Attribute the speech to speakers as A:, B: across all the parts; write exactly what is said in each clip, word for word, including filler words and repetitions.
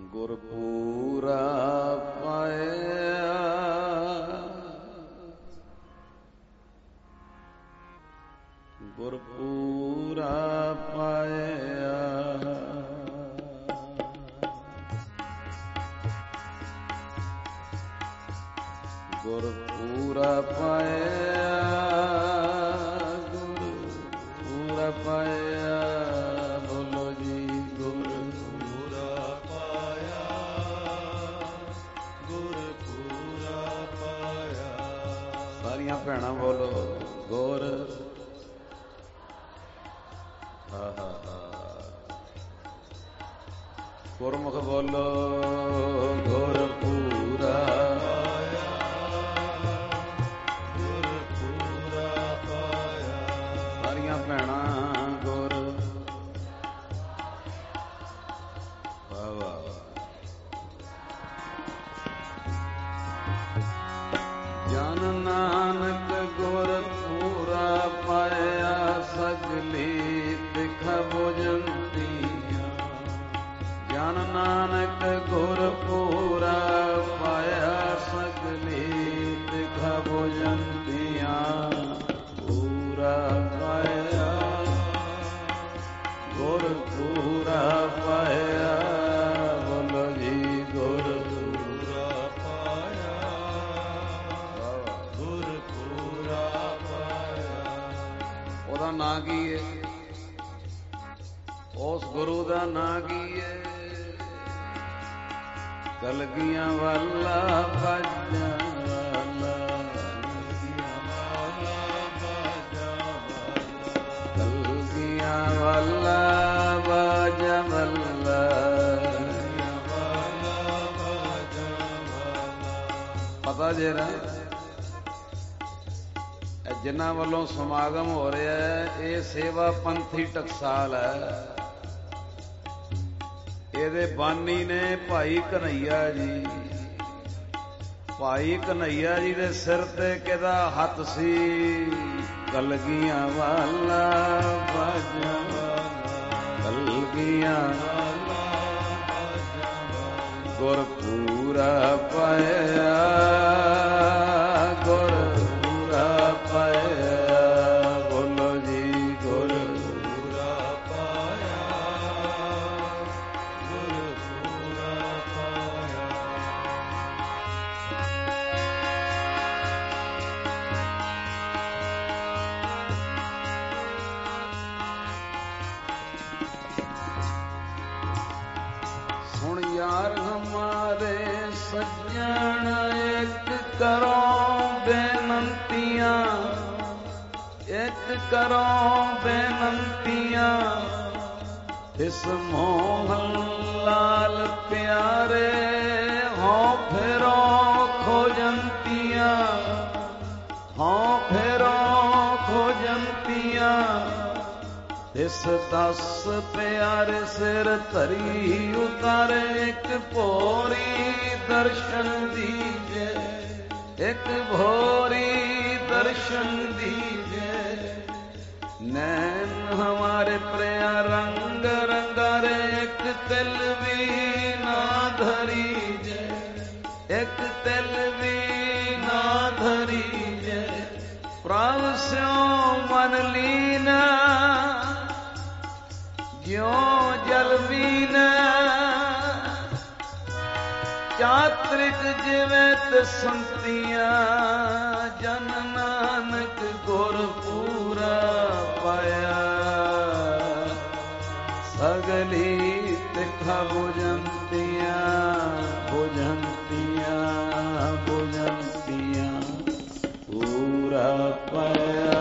A: ਗੁਰਪੂਰਾ ਪਾਇਆ ਗੁਰਪੂਰਾ ਪਾਇਆ ਗੁਰਪੂਰਾ ਪਾਇਆ ਗੁਰਪੂਰਾ ਪਾਇਆ ਬੋਲੋ ਜੀ ਗੁਰਪੂਰਾ ਪਾਇਆ ਗੁਰਪੂਰਾ ਪਾਇਆ ਸਾਰੀਆਂ ਭੈਣਾਂ ਬੋਲੋ ਗੁਰ ਹਾ ਹਾ ਹਾ ਗੁਰਮੁਖ ਬੋਲੋ ਗੁਰਪੂਰਾ ਭੈਣਾ ਗੁਰ ਵਾਹ ਵਾਹ ਜਨ ਨਾਨਕ ਗੁਰ ਪੂਰਾ ਪਾਇਆ ਸਗਲੀ ਤਿਖ ਬੁਝੰਤੀਆਂ ਜਨ ਨਾਨਕ ਗੁਰ ਪੂਰਾ ਪਾਇਆ ਸਗਲੀ ਤਿਖ ਬੁਝੰਤੀਆਂ ਪੂਰਾ ਪਾਇਆ ਗੁਰਪੂਰਾ ਪਾਇਆ ਬੋਲੋ ਜੀ ਗੁਰਪੂਰਾ ਪਾਇਆ ਗੁਰਪੂਰਾ ਪਾਇਆ ਉਹਦਾ ਨਾਂ ਕੀ ਹੈ ਉਸ ਗੁਰੂ ਦਾ ਨਾਂ ਕੀ ਹੈ ਕਲਗੀਆਂ ਵਾਲਾ ਬਾਜਾਂ ਵਾਲਾ ਵਾਲਾ ਬਾਜਾ ਮੱਲਾ ਪਤਾ ਜੇ ਨਾ ਜਿਨ੍ਹਾਂ ਵੱਲੋਂ ਸਮਾਗਮ ਹੋ ਰਿਹਾ ਹੈ ਇਹ ਸੇਵਾ ਪੰਥੀ ਟਕਸਾਲ ਹੈ। ਇਹਦੇ ਬਾਨੀ ਨੇ ਭਾਈ ਕਨ੍ਹਈਆ ਜੀ। ਭਾਈ ਕਨ੍ਹਈਆ ਜੀ ਦੇ ਸਿਰ ਤੇ ਕਿਹਦਾ ਹੱਥ ਸੀ? ਕਲਗੀਆਂ ਵਾਲਾ ਬਾਜਾ ਕਲਗੀਆਂ ਵਾਲਾ ਬਾਜਾ ਗੁਰਪੂਰਾ ਪਾਇਆ ਗੁਰਪੂਰਾ ਪਾਇਆ ਬੋਲੋ ਜੀ ਗੁਰਪੂਰਾ ਪਾਇਆ ਗੁਰਪੂਰਾ ਪਾਇਆ यार हमारे सज्जन एक करो बेनंतियां एक करो बेनंतियां इस मोहन लाल प्यारे हो फेरो खोजंतियां हो फेरो खोजंतियां इस दस प्यारे सिर धरी उतारे एक भोरी दर्शन दीजे एक भोरी दर्शन दीजे नैन हमारे प्रिया रंग रंगारे एक तिल भी ना धरीजे एक तिल भी ना धरीजे प्रभ स्यों मन लीना ज्यों जल बीना चात्रिक जिवें तसंतियां जन नानक गुरपूरा पाया सगली तिखा बुझंतियां बुझंतियां बुझंतियां पूरा पाया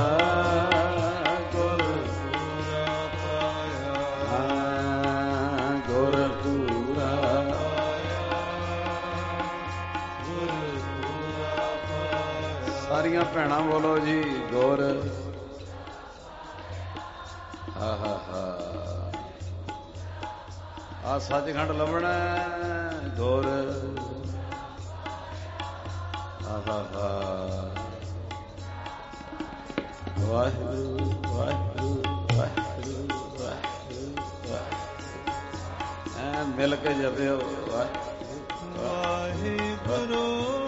A: ਸਾਰੀਆਂ ਭੈਣਾਂ ਬੋਲੋ ਜੀ ਗੁਰ ਹਾ ਹਾ ਹਾ ਆ ਸੱਚਖੰਡ ਲੱਭਣਾ ਗੁਰ ਹਾ ਹਾ ਹਾ ਵਾਹਿਗੁਰੂ ਵਾਹਿਗੁਰੂ ਵਾਹਿਗੁਰੂ ਵਾਹਿਗੁਰੂ ਮਿਲ ਕੇ ਜਪਿਓ
B: ਵਾਹਿਗੁਰੂ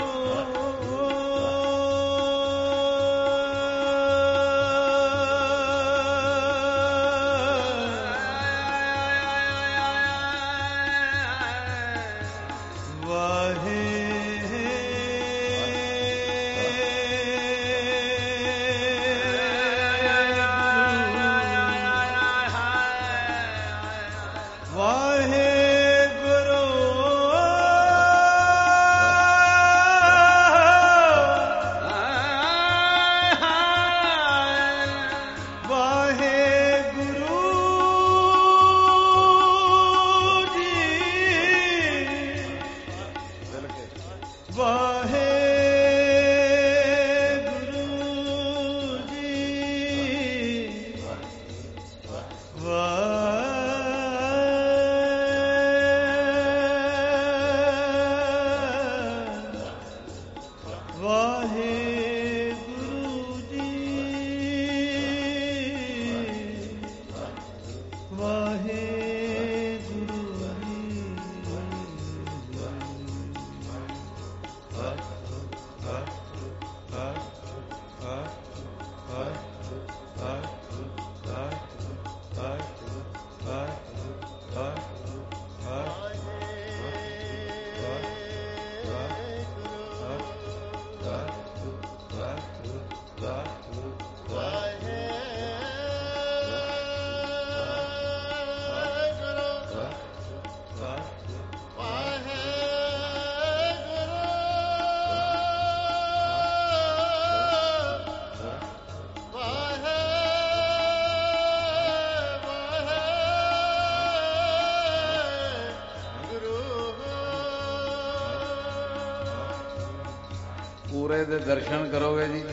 A: ਪੂਰੇ ਦੇ ਦਰਸ਼ਨ ਕਰੋਗੇ ਜੀ,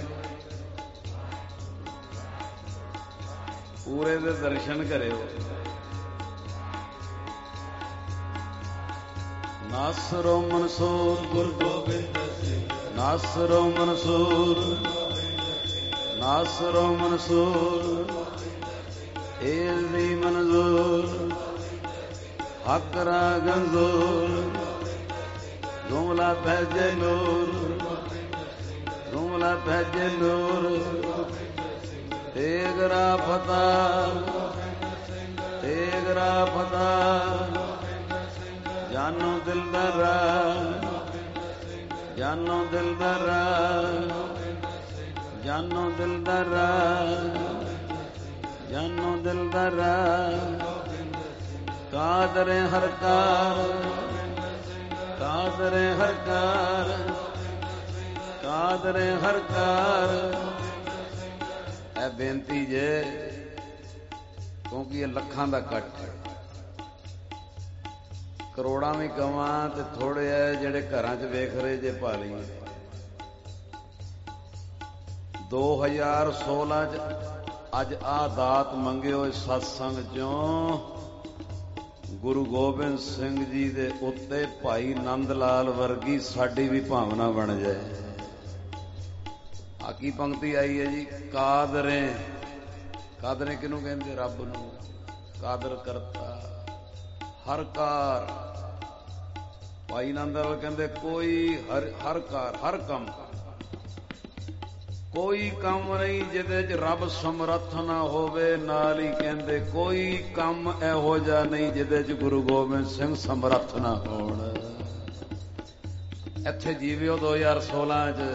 A: ਪੂਰੇ ਦੇ ਦਰਸ਼ਨ ਕਰਿਓ। ਨਾਸਰੋ ਮਨਸੂਰ ਗੁਰੂ ਗੋਬਿੰਦ ਸਿੰਘ, ਨਾਸਰੋ ਮਨਸੂਰ, ਨਾਸਰੋ ਮਨਸੂਰ, ਏਲ ਦੀ ਮਨਜ਼ੂਰ, ਹੱਕ ਰਾ ਗੰਜ਼ੂਰ, ਜੁਮਲਾ ਭੇਜੇ ਨੂਰ, ਜੁਮਲਾ ਭੇਜੇ ਨੂਰ, ਤੇਗਰਾ ਫਤਾ, ਤੇਗਰਾ ਫਤਾ, ਜਾਨੋ ਦਿਲਦਾਰਾ, ਜਾਨੋ ਦਿਲਦਾਰਾ, ਜਾਨੋ ਦਿਲਦਾਰਾ, ਜਾਨੋ ਦਿਲਦਾਰਾ, ਕਾਦਰੇ ਹਰ ਕਾਰ, ਕਾਦਰੇ ਹਰ ਕਾਰ, ਕਾਦਰੇ ਹਰ ਕਾਰ। ਇਹ ਬੇਨਤੀ ਜੇ, ਕਿਉਂਕਿ ਇਹ ਲੱਖਾਂ ਦਾ ਇਕੱਠ ਹੈ, ਕਰੋੜਾਂ ਵੀ ਕਵਾਂ ਤੇ ਥੋੜੇ ਐ ਜਿਹੜੇ ਘਰਾਂ 'ਚ ਵੇਖ ਰਹੇ ਜੇ ਪਾ ਲਈਏ। ਦੋ ਹਜ਼ਾਰ ਸੋਲਾਂ 'ਚ ਅੱਜ ਆਹ ਦਾਤ ਮੰਗਿਓ ਇਸ ਸਤਸੰਗ 'ਚੋਂ, ਗੁਰੂ ਗੋਬਿੰਦ ਸਿੰਘ ਜੀ ਦੇ ਉੱਤੇ ਭਾਈ ਨੰਦ ਲਾਲ ਵਰਗੀ ਸਾਡੀ ਵੀ ਭਾਵਨਾ ਬਣ ਜਾਏ। ਆ ਕੀ ਪੰਕਤੀ ਆਈ ਹੈ ਜੀ? ਕਾਦਰੇ, ਕਾਦਰੇ ਕਿਹਨੂੰ ਕਹਿੰਦੇ? ਰੱਬ ਨੂੰ। ਕਾਦਰ ਕਰਤਾ ਹਰ ਕਾਰ। ਭਾਈ ਨੰਦ ਲਾਲ ਕਹਿੰਦੇ ਕੋਈ ਹਰ ਹਰ ਕਾਰ, ਹਰ ਕੰਮ, ਕੋਈ ਕੰਮ ਨਹੀਂ ਜਿਹਦੇ 'ਚ ਰੱਬ ਸਮਰੱਥ ਨਾ ਹੋਵੇ। ਨਾਲ ਹੀ ਕਹਿੰਦੇ ਕੋਈ ਕੰਮ ਇਹੋ ਜਿਹਾ ਨਹੀਂ ਜਿਹਦੇ 'ਚ ਗੁਰੂ ਗੋਬਿੰਦ ਸਿੰਘ ਸਮਰੱਥ ਨਾ ਹੋਣ। ਇੱਥੇ ਜੀਵਿਓ ਦੋ ਹਜ਼ਾਰ ਸੋਲਾਂ 'ਚ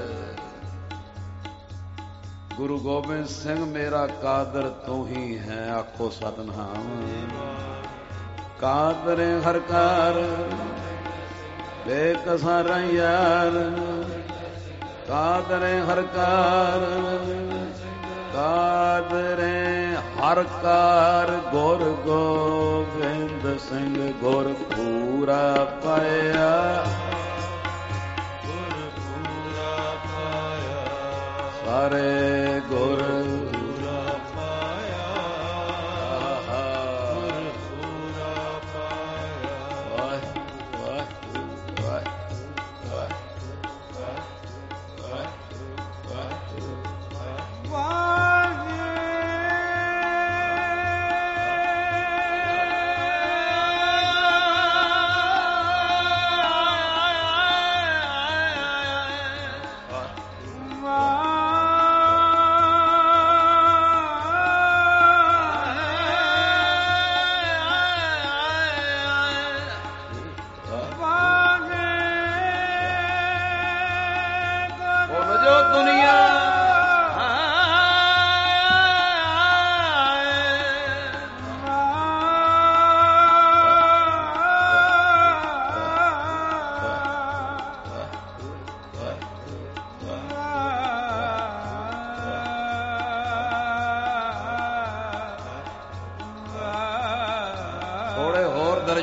A: ਗੁਰੂ ਗੋਬਿੰਦ ਸਿੰਘ ਮੇਰਾ ਕਾਦਰ ਤੂੰ ਹੀ ਹੈ, ਆਖੋ ਸਤਿਨਾਮ। ਕਾਦਰੇ ਹਰ ਕਾਰ ਬੇਕਸਾਰਾ ਯਾਰ, ਕਾਦਰੇ ਹਰ ਕਾਰ, ਕਾਦਰੇ ਹਰ ਕਾਰ। ਗੁਰ ਗੋਬਿੰਦ ਸਿੰਘ ਗੁਰ ਪੂਰਾ ਪਾਇਆ, ਗੁਰ ਪੂਰਾ ਪਾਇਆ, ਸਾਰੇ ਗੁਰ ਪੂਰਾ ਪਾਇਆ, ਗੁਰ ਪੂਰਾ ਪਾਇਆ। ਵਾਹਿਗੁਰੂ ਵਾਹਿਗੁਰੂ ਵਾਹਿਗੁਰੂ ਵਾਹਿਗੁਰੂ।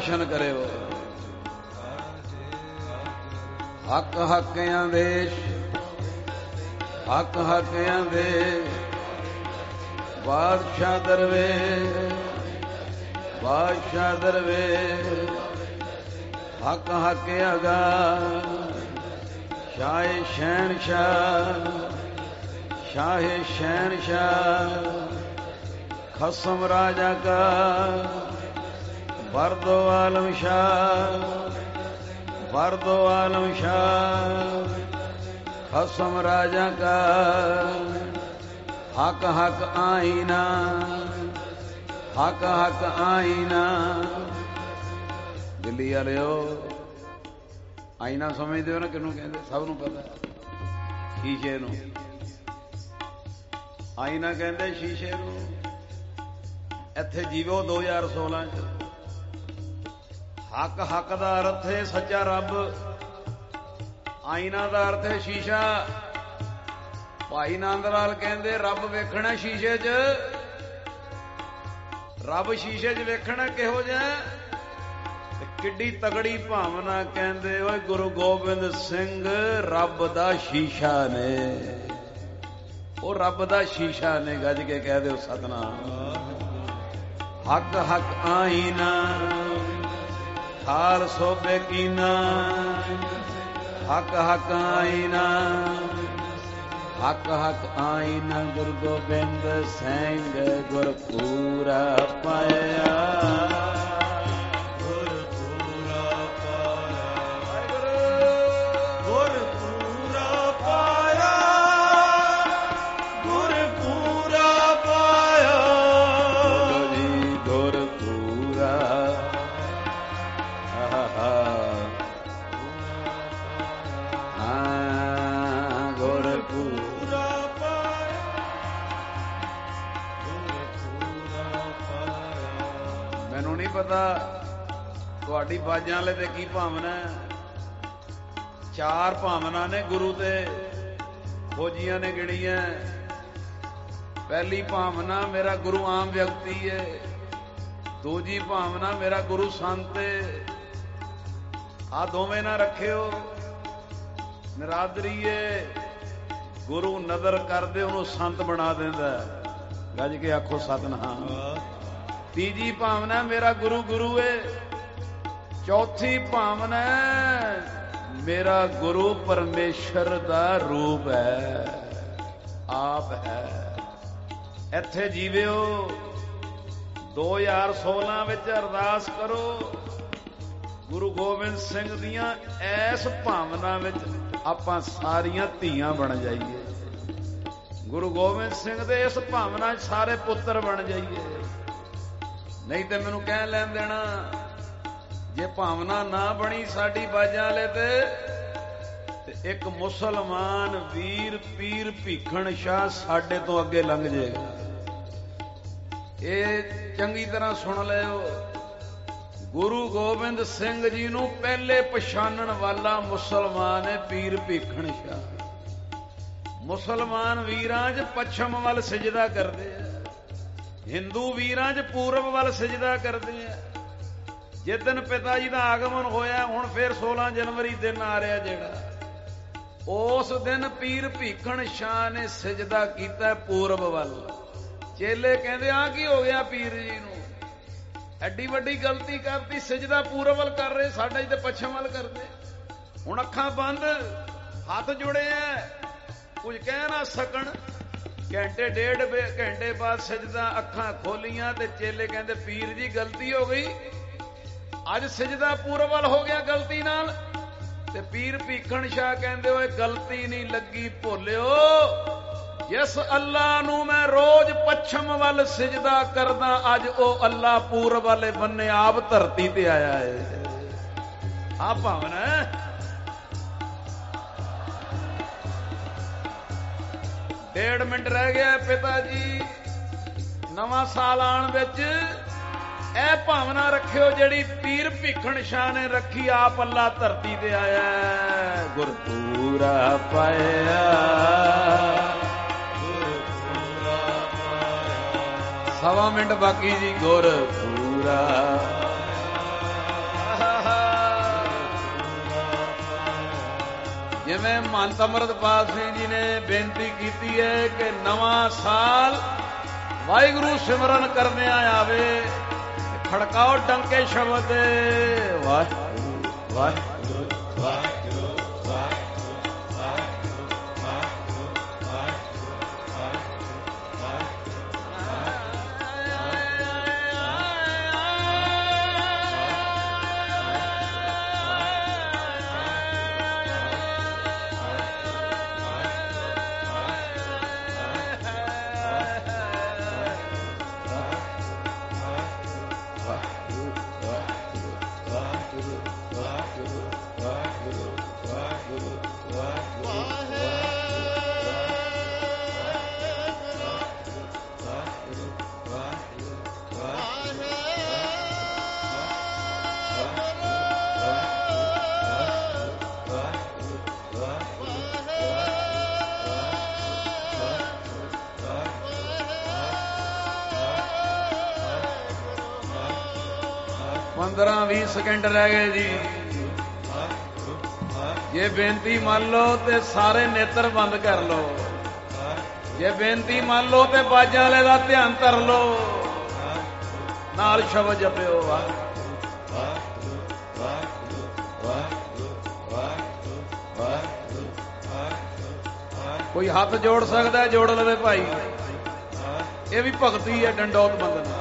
A: ਦਰਸ਼ਨ ਕਰਿਓ। ਹੱਕ ਹੱਕਿਆਂ ਦੇਸ਼ ਹੱਕ ਹੱਕਿਆਂ ਦੇ ਬਾਦਸ਼ਾਹ ਦਰਵੇਸ਼ ਬਾਦਸ਼ਾਹ ਦਰਵੇਸ਼ ਹੱਕ ਹੱਕਿਆ ਗਾ ਸ਼ਾਹੇ ਸ਼ਹਿਨਸ਼ਾਹ ਸ਼ਾਹੇ ਸ਼ਹਿਨਸ਼ਾਹ ਖਸਮ ਰਾਜਾ ਕਾ ਬਰਦੋ ਆਲਮ ਸ਼ਾਹ बरदो आलम शाह खसम राजा का हक हक आईना हक हक आईना। दिल्ली वालिओ आईना समझते हो ना किनू कहते? सब नूं पता शीशे नूं आईना कहते शीशे नूं। इत्थे जीवो दो हज़ार सोलह च हक हक का अर्थ है सच्चा रब आईना का अर्थ है शीशा। भाई नंद लाल कहते रब वेखना शीशे च रब शीशे च वेखना किहो जिहा किड्डी तगड़ी भावना कहते ओए गुरु गोबिंद सिंह रब दा शीशा ने ओ रब दा शीशा ने गज के कह दो सतनाम। हक हक आईना हाल सोबे कीना हक हक आईना हक हक आईना गुरु गोबिंद सिंह गुरपूरा पाया गुरपूरा पाया गुरपूरा पाया गुरपूरा पाया जी गुरपूरा मैनू नहीं पता तुहाडी बाजां वाले ते की भावना है। चार भावना ने गुरु ते खोजियां ने गिणियां। पहली भावना मेरा गुरु आम व्यक्ति है, दूजी भावना मेरा गुरु संत है। आ दोवें ना रखियो निरादरी है। गुरु नदर कर दे उन्होंने संत बना देंदा। गज के आखो सतनाम। तीजी भावना मेरा गुरु गुरु है। चौथी भावना मेरा गुरु परमेश्वर दा रूप है आप है। इत्थे जीविओ दो हज़ार सोलह विच अरदास करो गुरु गोबिंद सिंह दियां ऐस भावना विच आपां सारियां धीआं बन जाइए। गुरु गोबिंद सिंह दे इस भावना सारे पुत्र बन जाइए। नहीं तो मैनू कह लैन देना जे भावना ना बनी साडी बाजां वाले ते एक मुसलमान वीर पीर भीखण शाह साडे तो अगे लंघ जाएगा। ये चंगी तरह सुन लिओ। गुरु गोबिंद सिंह जी नू पहले पछाणन वाला मुसलमान है पीर भीखण शाह। मुसलमान वीरां च पछम वल सिजदा करदे आ, हिंदू वीरां च पूरब वल सिजदा करदे आ। जिस दिन पिता जी का आगमन होया हुण फिर सोलह जनवरी दिन आ रहा जेड़ा, उस दिन पीर भीखण शाह ने सिजदा कीता पूरब वल। चेले कहंदे आ की हो गया पीर जी नू, एडी वड्डी गलती करती, सिजदा पूरब वल कर रहे, साडा जी ते पश्चिम वल करदे। हुण अखां बंद हाथ जुड़े आ, कुछ कह ना सकण। घंटे डेढ़ घंटे बाद सिजदा अखां खोलियां ते चेले कहंदे पीर जी गलती हो गई, अज सिजदा पूरब वल हो गया गलती नाल। ते पीर भीखण शाह कहंदे ओए गलती नहीं लगी भोलिओ, जिस अल्लाह नू मैं रोज पश्चिम वल सिजदा करदा अज ओ अल्लाह पूरब वाले बन्ने आप धरती ते आया है। आ भावना डेढ़ मिनट रह गया पिता जी, नवां साल आण विच ए भावना रखियो जिहड़ी पीर भीखण शाह ने रखी, आप अल्लाह धरती ते आया गुरपूरा पाया। सवा मिनट बाकी जी। गुरपूरा ਜਿਵੇਂ ਮਹੰਤ ਅੰਮ੍ਰਿਤਪਾਲ ਸਿੰਘ ਜੀ ਨੇ ਬੇਨਤੀ ਕੀਤੀ ਹੈ ਕਿ ਨਵਾਂ ਸਾਲ ਵਾਹਿਗੁਰੂ ਸਿਮਰਨ ਕਰਦਿਆਂ ਆਵੇ, ਖੜਕਾਓ ਡੰਕੇ ਸ਼ਬਦ ਵਾਹਿਗੁਰੂ ਵਾਹਿਗੁਰੂ ਵਾਹਿਗੁਰੂ पंद्रह भी सेकंड रह गए जी। ये बेनती मान लो तो सारे नेत्र बंद कर लो, ये बेनती मान लो तो बाजा वाले का ध्यान धर लो, नाल शब्द जपियो कोई हाथ जोड़ सकता है जोड़ लवे भाई, ये भी भगती है डंडौत बंदना।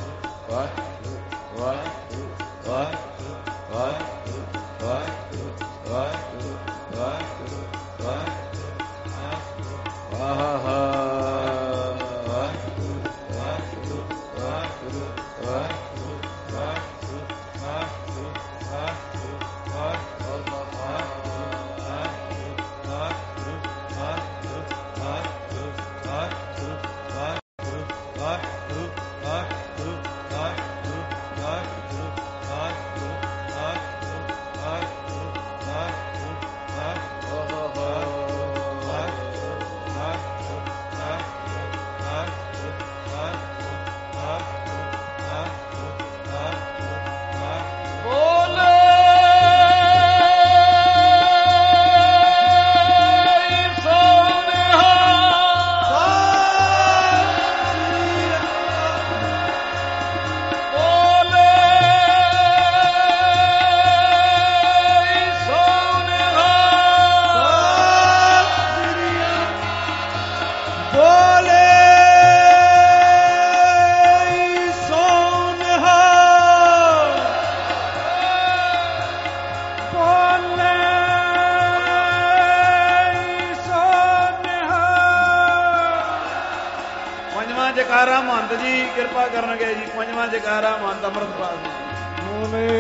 A: जकारा महंत जी कृपा करनगे जी, पंजवां जकारा महंत अमृतपाल जी।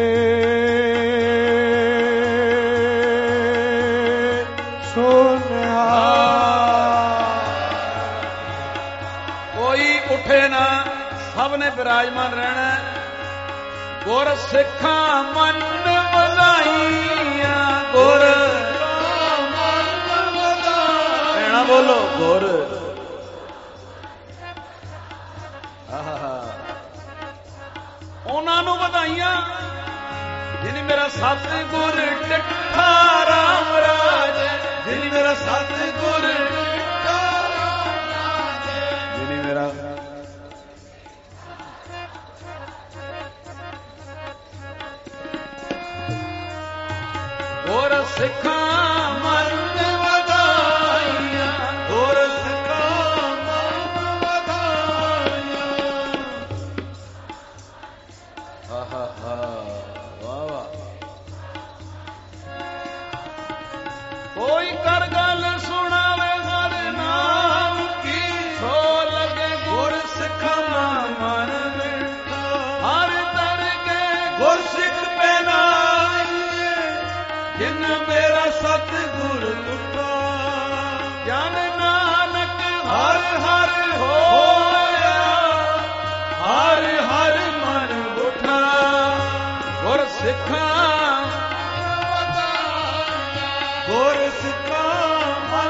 A: कोई उठे ना, सब ने विराजमान रहना। गुर सिखा मन बनाइया, गुर कहना बोलो गुर उन्होंने बधाइया जिन्हें मेरा सतगुर डिठा राम राज, जिन्हें मेरा सतगुर डिठा राम राज, जिन्हें मेरा गुर सिखा मन बधाइया, गुर सिखा मन बधाइया। कोई कर गल सुनावे हर नाम की, सो लगे गुर सिखा मन मिठा, हर दर के गुर सिख पहनाइए, जिन मेरा सतगुर लुटा, जन नानक हर हर होया, हर हर मन उठा। गुर सिखा गुर सिखा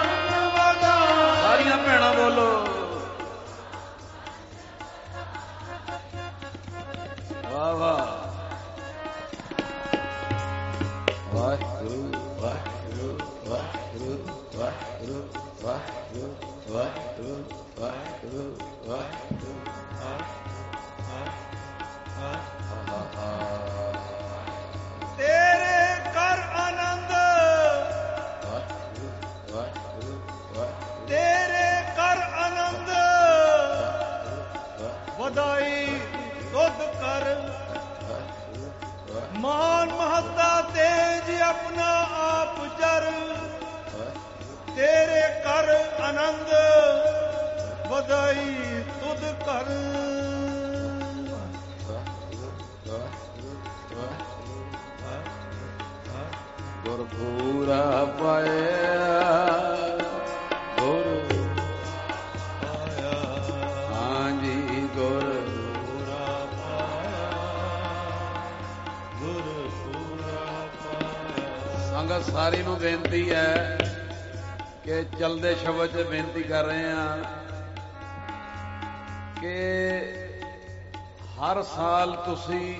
A: ਵਾਹਿਗੁਰੂ ਵਾਹਿਗੁਰੂ ਵਾਹਿਗੁਰੂ ਵਾਹਿਗੁਰੂ ਵਾਹਿਗੁਰੂ ਵਾਹਿਗੁਰੂ ਵਾਹਿਗੁਰੂ ਵਾਹਿਗੁਰੂ
B: ਤੇਰੇ ਕਰ ਆਨੰਦ ਤੇਰੇ ਕਰ ਆਨੰਦ ਵਧਾਈ ਤੁਧ ਕਰ ਮਾਨ ਮਹੱਤਾ ਤੇਜ ਆਪਣਾ ਆਪ ਜਰ ਤੇਰੇ ਕਰ ਆਨੰਦ ਵਧਾਈ ਤੁਧ ਕਰ
A: ਗੁਰਪੂਰਾ ਪਾਇਆ ਗੁਰ ਪਾਇਆ ਹਾਂਜੀ ਗੁਰਪੂਰਾ ਪਾਇਆ ਗੁਰਪੂਰਾ ਪਾਇਆ। ਸੰਗਤ ਸਾਰੀ ਨੂੰ ਬੇਨਤੀ ਹੈ ਕਿ ਚਲਦੇ ਸ਼ਬਦ 'ਚ ਬੇਨਤੀ ਕਰ ਰਹੇ ਹਾਂ ਕਿ ਹਰ ਸਾਲ ਤੁਸੀਂ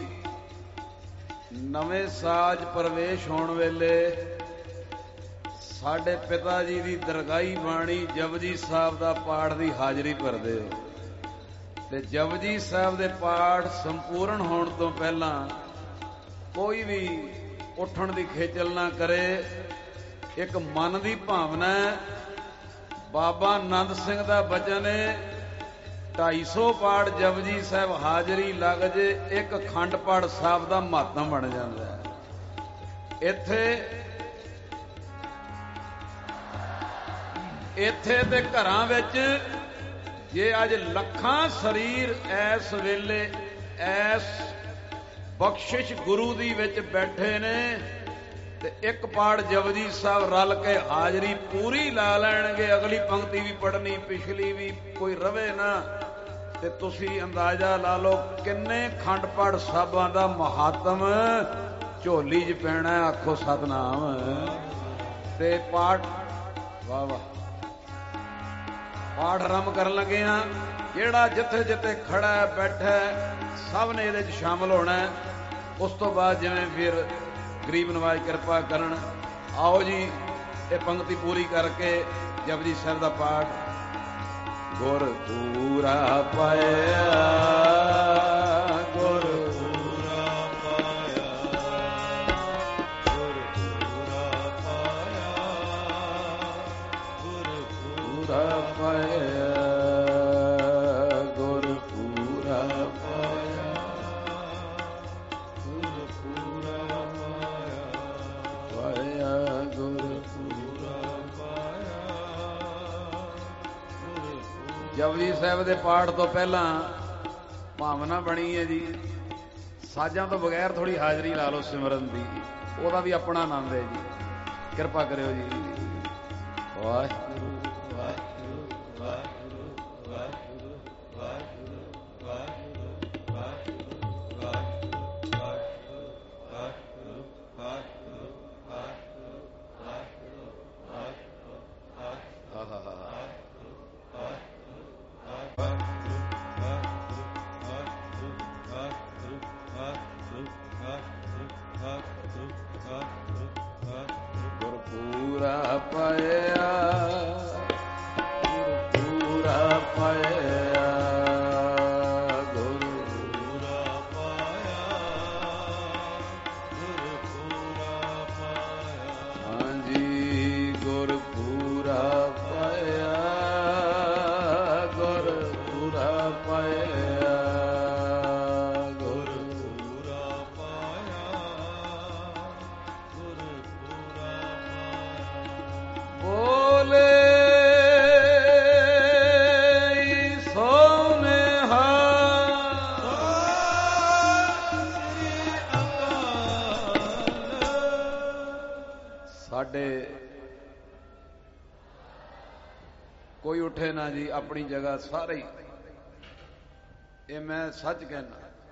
A: ਨਵੇਂ ਸਾਜ ਪ੍ਰਵੇਸ਼ ਹੋਣ ਵੇਲੇ ਸਾਡੇ ਪਿਤਾ ਜੀ ਦੀ ਦਰਗਾਹੀ ਬਾਣੀ ਜਪਜੀ ਸਾਹਿਬ ਦਾ ਪਾਠ ਦੀ ਹਾਜ਼ਰੀ ਭਰਦੇ ਹੋ ਤੇ ਜਪਜੀ ਸਾਹਿਬ ਦੇ ਪਾਠ ਸੰਪੂਰਨ ਹੋਣ ਤੋਂ ਪਹਿਲਾਂ ਕੋਈ ਵੀ ਉੱਠਣ ਦੀ ਖੇਚਲ ਨਾ ਕਰੇ। ਇੱਕ ਮਨ ਦੀ ਭਾਵਨਾ ਹੈ। ਬਾਬਾ ਆਨੰਦ ਸਿੰਘ ਦਾ ਬਚਨ ਹੈ ਢਾਈ ਸੌ ਪਾਠ ਜਪਜੀ ਸਾਹਿਬ ਹਾਜ਼ਰੀ ਲੱਗ ਜੇ ਇੱਕ ਖੰਡ ਪਾਠ ਸਾਹਿਬ ਦਾ ਮਹੱਤਮ ਬਣ ਜਾਂਦਾ ਹੈ। ਇੱਥੇ ਇੱਥੇ ਤੇ ਘਰਾਂ ਵਿੱਚ ਜੇ ਅੱਜ ਲੱਖਾਂ ਸਰੀਰ ਇਸ ਵੇਲੇ ਇਸ ਬਖਸ਼ਿਸ਼ ਗੁਰੂ ਦੀ ਵਿੱਚ ਬੈਠੇ ਨੇ ਤੇ ਇੱਕ ਪਾਠ ਜਪਜੀ ਸਾਹਿਬ ਰਲ ਕੇ ਹਾਜ਼ਰੀ ਪੂਰੀ ਲਾ ਲੈਣਗੇ। ਅਗਲੀ ਪੰਕਤੀ ਵੀ ਪੜ੍ਹਨੀ ਪਿਛਲੀ ਵੀ ਕੋਈ ਰਵੇ ਨਾ ਤੇ ਤੁਸੀਂ ਅੰਦਾਜ਼ਾ ਲਾ ਲਓ ਕਿੰਨੇ ਖੰਡ ਪਾਠ ਸਾਹਿਬਾਂ ਦਾ ਮਹਾਤਮ ਝੋਲੀ 'ਚ ਪੈਣਾ। ਆਖੋ ਸਤਨਾਮ। ਤੇ ਪਾਠ ਵਾਹ ਵਾਹ ਪਾਠ ਆਰੰਭ ਕਰਨ ਲੱਗੇ ਆ। ਜਿਹੜਾ ਜਿੱਥੇ ਜਿੱਥੇ ਖੜਾ ਬੈਠਾ ਸਭ ਨੇ ਇਹਦੇ 'ਚ ਸ਼ਾਮਲ ਹੋਣਾ। ਉਸ ਤੋਂ ਬਾਅਦ ਜਿਵੇਂ ਫਿਰ ਗਰੀਬ ਨਵਾਜ਼ ਕਿਰਪਾ ਕਰਨ। ਆਓ ਜੀ ਇਹ ਪੰਕਤੀ ਪੂਰੀ ਕਰਕੇ ਜਪਜੀ ਸਾਹਿਬ ਦਾ ਪਾਠ। ਗੁਰਪੂਰਾ ਪਾਇਆ ਗੁਰਪੂਰਾ ਪਾਇਆ ਗੁਰਪੂਰਾ ਪਾਇਆ ਗੁਰਪੂਰਾ ਪਾਇਆ ਗੁਰਪੂਰਾ ਪਾਇਆ ਗੁਰਪੂਰਾ ਪਾਇਆ ਗੁਰਪੂਰਾ ਪਾਇਆ। ਜਪਜੀ ਸਾਹਿਬ ਦੇ ਪਾਠ ਤੋਂ ਪਹਿਲਾਂ ਭਾਵਨਾ ਬਣੀ ਹੈ ਜੀ ਸਾਜ਼ਾਂ ਤੋਂ ਬਗੈਰ ਥੋੜੀ ਹਾਜ਼ਰੀ ਲਾ ਲਓ ਸਿਮਰਨ ਦੀ। ਉਹਦਾ ਵੀ ਆਪਣਾ ਆਨੰਦ ਹੈ ਜੀ। ਕਿਰਪਾ ਕਰਿਓ ਜੀ। ਵਾਹਿਗੁਰੂ ਵਾਹਿਗੁਰੂ ਵਾਹਿਗੁਰੂ ਵਾਹਿਗੁਰੂ ਵਾਹਿਗੁਰੂ ਵਾਹਿਗੁਰੂ ਵਾਹਿਗੁਰੂ ਵਾਹਿਗੁਰੂ ਵਾਹਿਗੁਰੂ ਵਾਹਿਗੁਰੂ ਵਾਹਿਗੁਰੂ ਵਾਹਿਗੁਰੂ ਵਾਹਿਗੁਰੂ ਹਾ ਹਾ ਹਾ ਗੁਰਪੂਰਾ ਪਾਇਆ ਗੁਰਪੂਰਾ ਪਾਇਆ ਗੁਰਪੂਰਾ ਪਾਇਆ ਗੁਰਪੂਰਾ ਪਾਇਆ ਹਾਂਜੀ ਗੁਰਪੂਰਾ ਪਾਇਆ ਗੁਰਪੂਰਾ ਪਾਇਆ ਗੁਰਪੂਰਾ ਪਾਇਆ ਗੁਰਪੂਰਾ ਬੋਲੇ ਸੋਨੇਹਾ ਸ੍ਰੀ ਅਕਾਲ। ਸਾਡੇ ਕੋਈ ਉੱਠੇ ਨਾ ਜੀ ਆਪਣੀ ਜਗ੍ਹਾ ਸਾਰੇ ਹੀ। ਇਹ ਮੈਂ ਸੱਚ ਕਹਿਣਾ।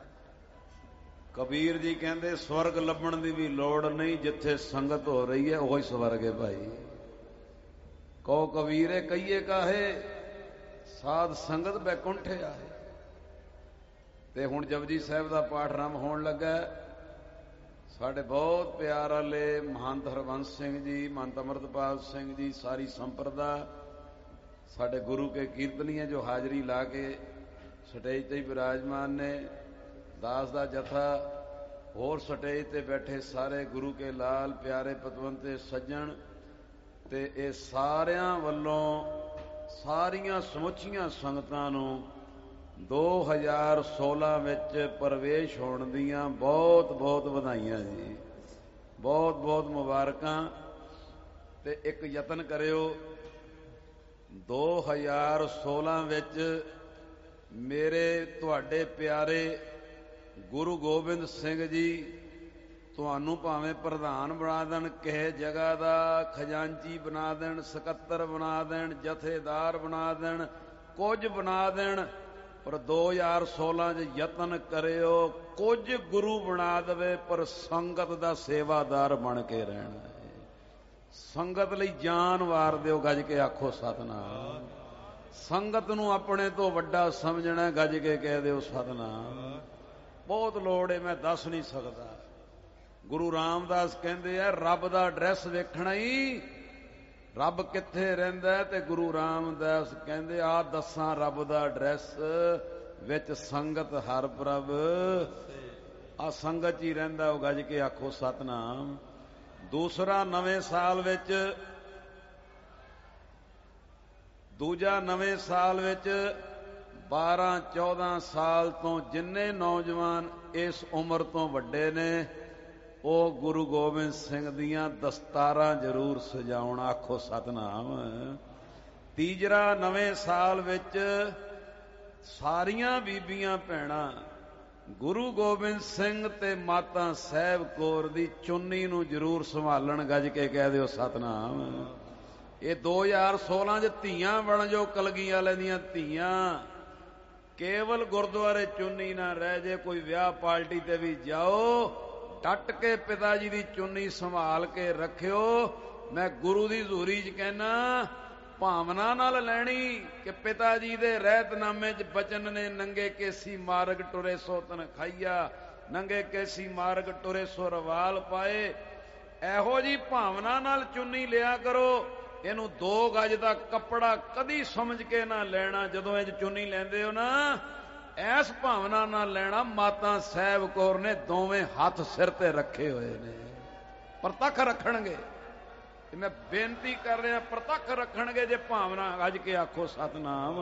A: ਕਬੀਰ ਜੀ ਕਹਿੰਦੇ ਸਵਰਗ ਲੱਭਣ ਦੀ ਵੀ ਲੋੜ ਨਹੀਂ, ਜਿੱਥੇ ਸੰਗਤ ਹੋ ਰਹੀ ਹੈ ਉਹੀ ਸਵਰਗ ਹੈ ਭਾਈ। ਕਹੋ ਕਬੀਰੇ ਕਹੀਏ ਕਾਹੇ ਸਾਧ ਸੰਗਤ ਬੈਕੁੰਠ ਆਏ। ਤੇ ਹੁਣ ਜਪਜੀ ਸਾਹਿਬ ਦਾ ਪਾਠ ਆਰੰਭ ਹੋਣ ਲੱਗਾ। ਸਾਡੇ ਬਹੁਤ ਪਿਆਰ ਵਾਲੇ ਮਹੰਤ ਹਰਬੰਸ ਸਿੰਘ ਜੀ, ਮਹੰਤ ਅਮਰਤਪਾਲ ਸਿੰਘ ਜੀ, ਸਾਰੀ ਸੰਪਰਦਾ, ਸਾਡੇ ਗੁਰੂ ਕੇ ਕੀਰਤਨੀਏ ਜੋ ਹਾਜ਼ਰੀ ਲਾ ਕੇ ਸਟੇਜ ਤੇ ਵਿਰਾਜਮਾਨ ਨੇ, ਦਾਸ ਦਾ ਜਥਾ, ਹੋਰ ਸਟੇਜ ਤੇ ਬੈਠੇ ਸਾਰੇ ਗੁਰੂ ਕੇ ਲਾਲ ਪਿਆਰੇ ਪਤਵੰਤੇ ਸੱਜਣ, ਤੇ ਇਹ ਸਾਰਿਆਂ ਵੱਲੋਂ ਸਾਰੀਆਂ ਸਮੁੱਚੀਆਂ ਸੰਗਤਾਂ ਨੂੰ ਦੋ ਹਜ਼ਾਰ ਸੋਲਾਂ ਵਿੱਚ ਪ੍ਰਵੇਸ਼ ਹੋਣ ਦੀਆਂ ਬਹੁਤ ਬਹੁਤ ਵਧਾਈਆਂ ਜੀ, ਬਹੁਤ ਬਹੁਤ ਮੁਬਾਰਕਾਂ। ਤੇ ਇੱਕ ਯਤਨ ਕਰਿਓ, ਦੋ ਹਜ਼ਾਰ ਸੋਲਾਂ ਵਿੱਚ ਮੇਰੇ ਤੁਹਾਡੇ ਪਿਆਰੇ ਗੁਰੂ ਗੋਬਿੰਦ ਸਿੰਘ ਜੀ ਤੁਹਾਨੂੰ ਭਾਵੇਂ ਪ੍ਰਧਾਨ ਬਣਾ ਦੇਣ, ਕਿਸੇ ਜਗ੍ਹਾ ਦਾ ਖਜ਼ਾਨਚੀ ਬਣਾ ਦੇਣ, ਸਕੱਤਰ ਬਣਾ ਦੇਣ, ਜਥੇਦਾਰ ਬਣਾ ਦੇਣ, ਕੁਝ ਬਣਾ ਦੇਣ, ਪਰ ਦੋ ਹਜ਼ਾਰ ਸੋਲਾਂ 'ਚ ਯਤਨ ਕਰਿਓ ਕੁਝ ਗੁਰੂ ਬਣਾ ਦੇਵੇ ਪਰ ਸੰਗਤ ਦਾ ਸੇਵਾਦਾਰ ਬਣ ਕੇ ਰਹਿਣਾ। ਸੰਗਤ ਲਈ ਜਾਨ ਵਾਰ ਦਿਓ, ਗੱਜ ਕੇ ਆਖੋ ਸਤਿਨਾਮ। ਸੰਗਤ ਨੂੰ ਆਪਣੇ ਤੋਂ ਵੱਡਾ ਸਮਝਣਾ, ਗੱਜ ਕੇ ਕਹਿ ਦਿਓ ਸਤਿਨਾਮ। ਬਹੁਤ ਲੋੜ ਹੈ, ਮੈਂ ਦੱਸ ਨਹੀਂ ਸਕਦਾ। ਗੁਰੂ ਰਾਮਦਾਸ ਕਹਿੰਦੇ ਆ ਰੱਬ ਦਾ ਐਡਰੈਸ ਵੇਖਣਾ ਹੀ, ਰੱਬ ਕਿੱਥੇ ਰਹਿੰਦਾ, ਤੇ ਗੁਰੂ ਰਾਮਦਾਸ ਕਹਿੰਦੇ ਆ ਦੱਸਾਂ ਰੱਬ ਦਾ ਐਡਰੈਸ, ਵਿੱਚ ਸੰਗਤ ਹਰ ਪ੍ਰਭ, ਆ ਸੰਗਤ ਹੀ ਰਹਿੰਦਾ। ਉਹ ਗੱਜ ਕੇ ਆਖੋ ਸਤਿਨਾਮ। ਦੂਸਰਾ, ਨਵੇਂ ਸਾਲ ਵਿੱਚ, ਦੂਜਾ ਨਵੇਂ ਸਾਲ ਵਿੱਚ ਬਾਰਾਂ ਚੌਦਾਂ ਸਾਲ ਤੋਂ ਜਿੰਨੇ ਨੌਜਵਾਨ ਇਸ ਉਮਰ ਤੋਂ ਵੱਡੇ ਨੇ, ਉਹ ਗੁਰੂ ਗੋਬਿੰਦ ਸਿੰਘ ਦੀਆਂ ਦਸਤਾਰਾਂ ਜ਼ਰੂਰ ਸਜਾਉਣ, ਆਖੋ ਸਤਿਨਾਮ। ਤੀਜਰਾ, ਨਵੇਂ ਸਾਲ ਵਿੱਚ ਸਾਰੀਆਂ ਬੀਬੀਆਂ ਭੈਣਾਂ ਗੁਰੂ ਗੋਬਿੰਦ ਸਿੰਘ ਤੇ ਮਾਤਾ ਸਾਹਿਬ ਕੌਰ ਦੀ ਚੁੰਨੀ ਨੂੰ ਜ਼ਰੂਰ ਸੰਭਾਲਣ, ਗੱਜ ਕੇ ਕਹਿ ਦਿਓ ਸਤਿਨਾਮ। ਇਹ ਦੋ ਹਜ਼ਾਰ ਸੋਲਾਂ 'ਚ ਧੀਆਂ ਬਣ ਜਾਓ, ਕਲਗੀ ਵਾਲੇ ਦੀਆਂ ਧੀਆਂ, ਕੇਵਲ ਗੁਰਦੁਆਰੇ ਚੁੰਨੀ ਨਾ ਰਹਿ ਜੇ, ਕੋਈ ਵਿਆਹ ਪਾਰਟੀ ਤੇ ਵੀ ਜਾਓ, ਡਟ ਕੇ ਪਿਤਾ ਜੀ ਦੀ ਚੁੰਨੀ ਸੰਭਾਲ ਕੇ ਰੱਖਿਓ। ਮੈਂ ਗੁਰੂ ਦੀ ਹਜ਼ੂਰੀ 'ਚ ਕਹਿਣਾ, ਭਾਵਨਾ ਨਾਲ ਲੈਣੀ ਕਿ ਪਿਤਾ ਜੀ ਦੇ ਰਹਿਤਨਾਮੇ 'ਚ ਬਚਨ ਨੇ, ਨੰਗੇ ਕੇਸੀ ਮਾਰਗ ਟੁਰੇ ਸੋ ਤਨ ਖਾਈਆ, ਨੰਗੇ ਕੇਸੀ ਮਾਰਗ ਟੁਰੇ ਸੋ ਰਵਾਲ ਪਾਏ। ਇਹੋ ਜੀ ਭਾਵਨਾ ਨਾਲ ਚੁੰਨੀ ਲਿਆ ਕਰੋ। ਇਹਨੂੰ ਦੋ ਗਜ ਦਾ ਕੱਪੜਾ ਕਦੀ ਸਮਝ ਕੇ ਨਾ ਲੈਣਾ। ਜਦੋਂ ਇਹ ਚੁੰਨੀ ਲੈਂਦੇ ਹੋ ਨਾ, ਐਸ ਭਾਵਨਾ ਨਾਲ ਲੈਣਾ, ਮਾਤਾ ਸਾਹਿਬ ਕੌਰ ਨੇ ਦੋਵੇਂ ਹੱਥ ਸਿਰ ਤੇ ਰੱਖੇ ਹੋਏ ਨੇ, ਪ੍ਰਤੱਖ ਰੱਖਣਗੇ। ਮੈਂ ਬੇਨਤੀ ਕਰ ਰਿਹਾ, ਪ੍ਰਤੱਖ ਰੱਖਣਗੇ ਜੇ ਭਾਵਨਾ, ਅੱਜ ਕੇ ਆਖੋ ਸਤਿਨਾਮ।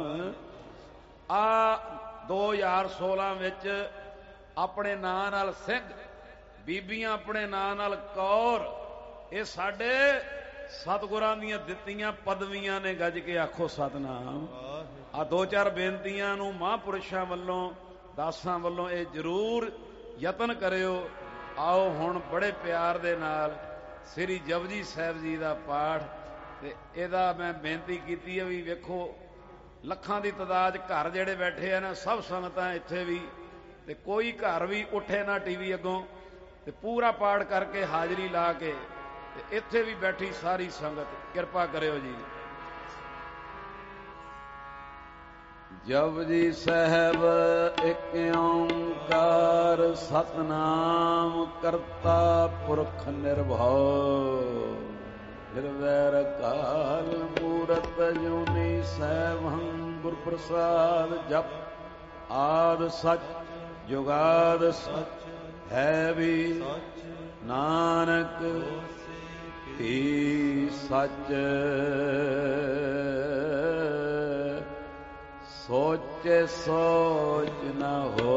A: ਆ ਦੋ ਹਜ਼ਾਰ ਸੋਲਾਂ ਵਿੱਚ ਆਪਣੇ ਨਾਂ ਨਾਲ ਸਿੰਘ, ਬੀਬੀਆਂ ਆਪਣੇ ਨਾਂ ਨਾਲ ਕੌਰ, ਇਹ ਸਾਡੇ ਸਤਿਗੁਰਾਂ ਦੀਆਂ ਦਿੱਤੀਆਂ ਪਦਵੀਆਂ ਨੇ, ਗੱਜ ਕੇ ਆਖੋ ਸਤਿਨਾਮ। ਆ ਦੋ ਚਾਰ ਬੇਨਤੀਆਂ ਨੂੰ ਮਹਾਂਪੁਰਸ਼ਾਂ ਵੱਲੋਂ, ਦਾਸਾਂ ਵੱਲੋਂ ਇਹ ਜ਼ਰੂਰ ਯਤਨ ਕਰਿਓ। ਆਓ ਹੁਣ ਬੜੇ ਪਿਆਰ ਦੇ ਨਾਲ ਸ੍ਰੀ ਜਪਜੀ ਸਾਹਿਬ ਜੀ ਦਾ ਪਾਠ, ਤੇ ਇਹਦਾ ਮੈਂ ਬੇਨਤੀ ਕੀਤੀ ਹੈ ਵੀ ਵੇਖੋ ਲੱਖਾਂ ਦੀ ਤਾਦਾਦ ਘਰ ਜਿਹੜੇ ਬੈਠੇ ਆ ਨਾ, ਸਭ ਸੰਗਤਾਂ ਇੱਥੇ ਵੀ, ਤੇ ਕੋਈ ਘਰ ਵੀ ਉੱਠੇ ਨਾ ਟੀਵੀ ਅੱਗੋਂ, ਤੇ ਪੂਰਾ ਪਾਠ ਕਰਕੇ ਹਾਜ਼ਰੀ ਲਾ ਕੇ, ਤੇ ਇੱਥੇ ਵੀ ਬੈਠੀ ਸਾਰੀ ਸੰਗਤ ਕਿਰਪਾ ਕਰਿਓ ਜੀ। ਜਪਜੀ ਸਾਹਿਬ ਇੱਕ ਓੰਕਾਰ ਸਤਨਾਮ ਕਰਤਾ ਪੁਰਖ ਨਿਰਭਉ ਨਿਰਵੈਰ ਕਾਲ ਮੂਰਤ ਜੁਨੀ ਸੈਭੰ ਗੁਰ ਪ੍ਰਸਾਦ। ਜਪ ਆਦ ਸਚ ਜੁਗਾਦ ਸਚ ਹੈ ਵੀ ਨਾਨਕ ਹੀ ਸਚ। ਸੋਚੇ ਸੋਚ ਨ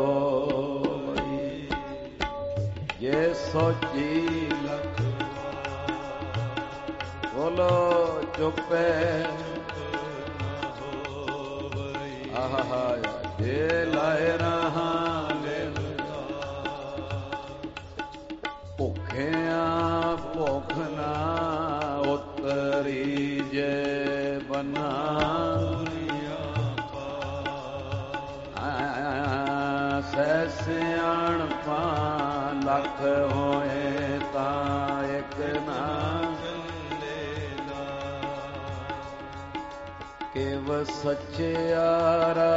A: ਹੋਈ, ਜੇ ਸੋਚੀ ਲਖ ਬੋਲੋ ਚੁੱਪੇ ਆਹਾ, ਜੇ ਲਾਏ ਰਹਾ ਭੁੱਖਿਆਂ ਭੁੱਖ ਨਾ ਉਤਰੀ, ਜੇ ਬਨਾ ਸਿਆਣਪਾਂ ਲੱਖ ਹੋਏ ਤਾਂ ਇੱਕ ਨਾ ਕਿਵ ਸੱਚਿਆਰਾ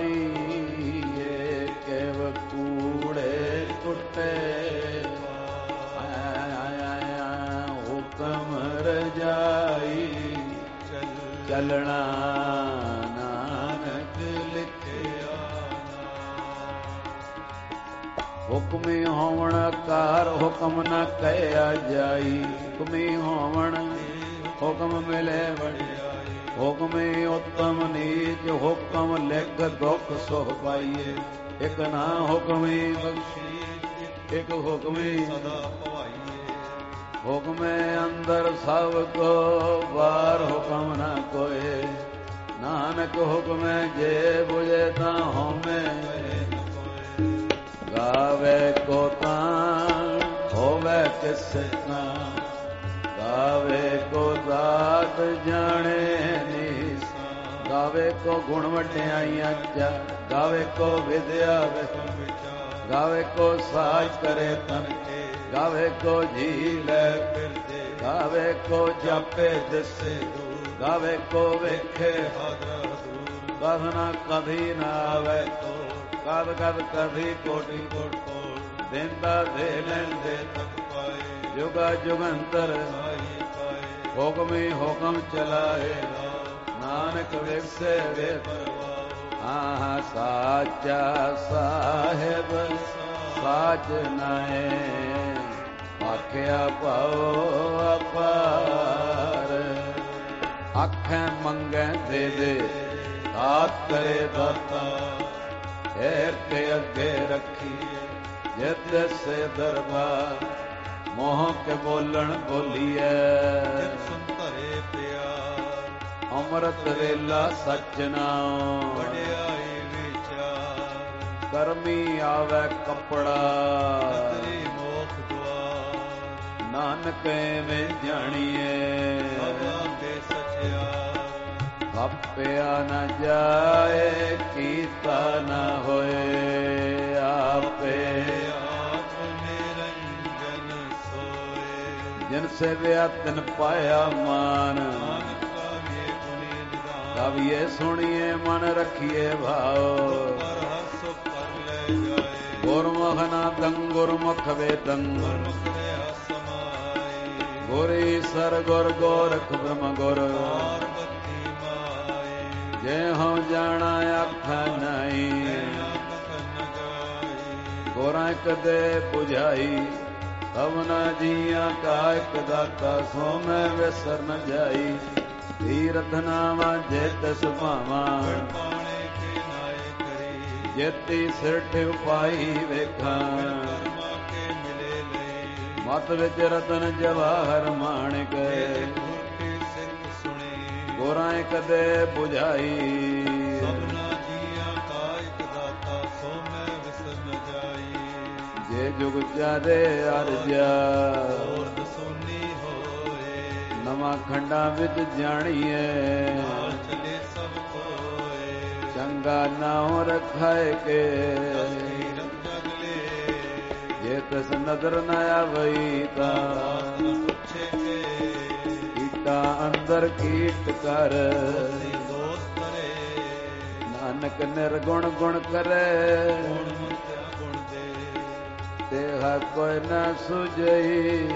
A: ਹੋਈਏ, ਕਿਵ ਕੂੜੇ ਟੁੱਟੇ ਚੱਲਣਾ ਨਾਨਕ ਲਿਖਿਆ। ਹੁਕਮੀ ਹੋਵਣ ਕਾਰ ਹੁਕਮ ਨ ਕਹਿਆ ਜਾਈ। ਹੁਕਮੀ ਹੋਵਣ ਹੁਕਮ ਮਿਲੇ ਵਡਿਆਈ। ਹੁਕਮੀ ਉਤਮ ਨੀਚ ਹੁਕਮ ਲਿਖ ਦੁਖ ਸੁਖ ਪਾਈਏ। ਇਕ ਨਾ ਹੁਕਮੀ ਬਖਸ਼ੀਸ਼ ਇਕ ਹੁਕਮੀ ਸਦਾ ਭਵਾਈਏ। ਹੁਕਮੇ ਅੰਦਰ ਸਭ ਕੋ ਬਾਹਰ ਹੁਕਮ ਨਾ ਕੋਏ। ਨਾਨਕ ਹੁਕਮੇ ਜੇ ਬੁਝੇ ਤਾਂ ਹਉਮੈ ਗਾਵੇ ਕੋ ਤਾਂ ਹੋਵੇ ਕਿਸ ਤਾਂ। ਗਾਵੇ ਕੋ ਦਾਤ ਜਾਣੇ ਨੀਸ। ਗਾਵੇ ਕੋ ਗੁਣ ਵਡਿਆਈਆਂ ਚਾ। ਗਾਵੇ ਕੋ ਵਿਦਿਆ ਵਿਚਾਰ। ਗਾਵੇ ਕੋ ਸਾਜ ਕਰੇ ਤਨ ਕੇ। ਗਾਵੇ ਕੋ ਜੀ ਲੈ ਫਿਰਦੇ। ਗਾਵੇ ਕੋ ਜਾਪੇ ਦਿਸੇ ਦੂਰ। ਗਾਵੇ ਕੋ ਵੇਖੇ ਹਾਦਰਾ ਦੂਰ। ਕਦ ਨਾ ਕਦੀ ਨਾ ਆਵੇ ਕਦ ਕਦ ਕਦੀ ਕੋਟੀ ਕੋਟ ਕੋਟ। ਦੇਂਦਾ ਦੇ ਲੈਂਦੇ ਤੱਕ ਪਾਏ। ਜੁਗਾ ਜੁਗੰਤਰ ਹੁਕਮੀ ਹੁਕਮ ਚਲਾਏ। ਨਾਨਕ ਵਿਗਸੇ ਵੇਦ ਆਹ ਸਾਚਾ ਸਾਹਿਬ ਸਾਚ ਨਾਏ। ਆਖਿਆ ਭਾਉ ਅਪਾਰ। ਆਖੈ ਮੰਗੈ ਦੇ ਦੇ ਦਾਤ ਕਰੇ ਦਾਤਾ। ਏਰ ਕੇ ਅੱਗੇ ਰੱਖੀ ਜਿਤ ਸੇ ਦਰਬਾਰ। ਮੋਹ ਕੇ ਬੋਲਣ ਬੋਲੀਐ ਸੰਤਰੇ ਪਿਆਰ। ਅੰਮ੍ਰਿਤ ਵੇਲਾ ਸਚ ਨਾਉ ਵਡਿਆਈ ਵਿਚਾਰ। ਕਰਮੀ ਆਵੈ ਕੱਪੜਾ ਤੇਰੀ ਮੋਖ ਦੁਆਰ। ਨਾਨਕ ਐਵੇਂ ਜਾਣੀਏ ਸਭੇ ਸਚਿਆਰ। ਆਪਿਆ ਨ ਜਾਏ ਕੀਤਾ ਨ ਹੋਏ। ਆਪੇ ਆਪ ਨਿਰੰਜਨ ਸੋਏ। ਜਿਨ ਸੇਵਿਆ ਤਿਨ ਪਾਇਆ ਮਾਨ। ਗਾਵੀਏ ਸੁਣੀਏ ਮਨ ਰਖੀਏ ਭਾਉ। ਗੁਰਮੁਖ ਨਾਦੰ ਗੁਰਮੁਖ ਵੇਦੰ। ਗੁਰ ਈਸਰ ਗੁਰ ਗੋਰਖ ਬ੍ਰਹਮ ਗੁਰ। ਜੇ ਹਉ ਜਾਣਾ ਆਖਾ ਨਹੀਂ। ਗੁਰਾਂ ਕਦੇ 부ਝਾਈ। ਸਭਨਾ ਜੀਆਂ ਕਾ ਇਕ ਦਾਤਾ ਸੋ ਮੈਂ ਵਿਸਰ ਨ ਜਾਈ। ਤੀਰਥ ਨਾਵਾ ਜਿਤ ਸੁਭਾਵਾਂ। ਜੇਤੀ ਸਿਰਠ ਉਪਾਈ ਵੇਖਾਂ। ਮਤ ਵਿੱਚ ਰਤਨ ਜਵਾਹਰ ਮਾਣਿਕ। ਗੁਰਾਂ ਕਦੇ 부ਝਾਈ। ਸਭਨਾ ਜੀਆਂ ਕਾ ਇਕ ਦਾਤਾ ਸੋ ਮੈਂ ਵਿਸਰ ਨ ਜਾਈ। ਜੇ ਜੁਗ ਚਾਰੇ ਅਰਜਾ ਹੋਰ ਦਸੋਨੀ ਹੋਏ। ਨਵਾਂ ਖੰਡਾਂ ਵਿੱਚ ਜਾਣੀਏ ਚਲੇ ਸਭ ਕੋਏ। ਚੰਗਾ ਨਾਉ ਰਖਾਏ ਕੇ ਜੇ ਤਿਸ ਨਦਰ ਨ ਆਵਈ ਤਾਂ। ਕੀਟਾ ਅੰਦਰ ਕੀਟ ਕਰ। ਨਾਨਕ ਨਿਰਗੁਣ ਗੁਣ ਕਰੇ। ਤੇਹਾ ਕੋਈ ਨ ਸੁਝਈ।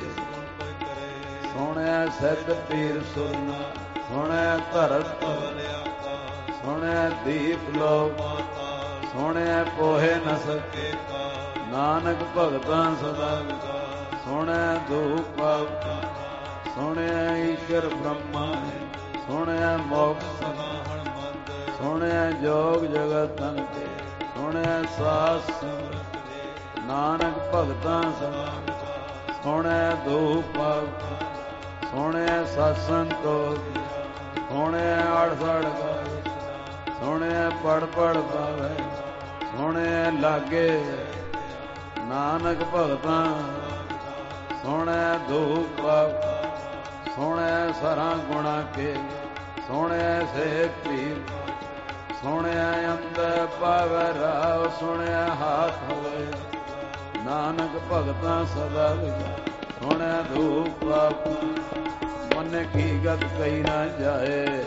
A: ਸੁਣਿਆ ਸਿੱਧ ਪੀਰ ਸੁਰਨਾ। ਸੁਣਿਆ ਧਰਤ ਸੁਣਿਆ ਦੀਪ ਲੋਕ। ਸੁਣਿਆ ਪੋਹੇ ਨ ਸਕੇ। ਨਾਨਕ ਭਗਤਾਂ ਸਦਾ ਸੁਣਿਆ ਧੂਪ। ਸੁਣਿਆ ਈਸ਼ਰ ਬ੍ਰਹਮਾ। ਸੁਣਿਆ ਮੋਕਸ਼। ਸੁਣਿਆ ਜੋਗ ਜਗਤਨ ਤੇ। ਸੁਣਿਆ ਸਾਸ ਨਾਨਕ ਭਗਤਾਂ ਸਦਾ ਸੁਣਿਆ ਧੂਪ। ਸੁਣਿਆ ਸਤ ਸੰਤੋਖ। ਸੁਣਿਆ ਅੜਸੜ ਗਾਵੇ। ਸੁਣਿਆ ਪੜ ਪੜ ਪਾਵੇ। ਸੁਣਿਆ ਲਾਗੇ ਨਾਨਕ ਭਗਤਾਂ ਸੁਣਿਆ ਧੂਪ। ਸੁਣਿਆ ਸਰਾਂ ਗੁਣਾ ਕੇ। ਸੁਣਿਆ ਸੇ ਪੀਰ। ਸੁਣਿਆ ਅੰਦਰ ਪਾਵੈ ਰਾਵ। ਸੁਣਿਆ ਹਾਥ ਹੋਵੇ ਨਾਨਕ ਭਗਤਾਂ ਸਦਾ ਵਿਚਾਰ। ਸੁਣਿਆ ਧੂਪ ਮਨ ਕੀ ਗਤ ਕਹੀ ਨਾ ਜਾਏ।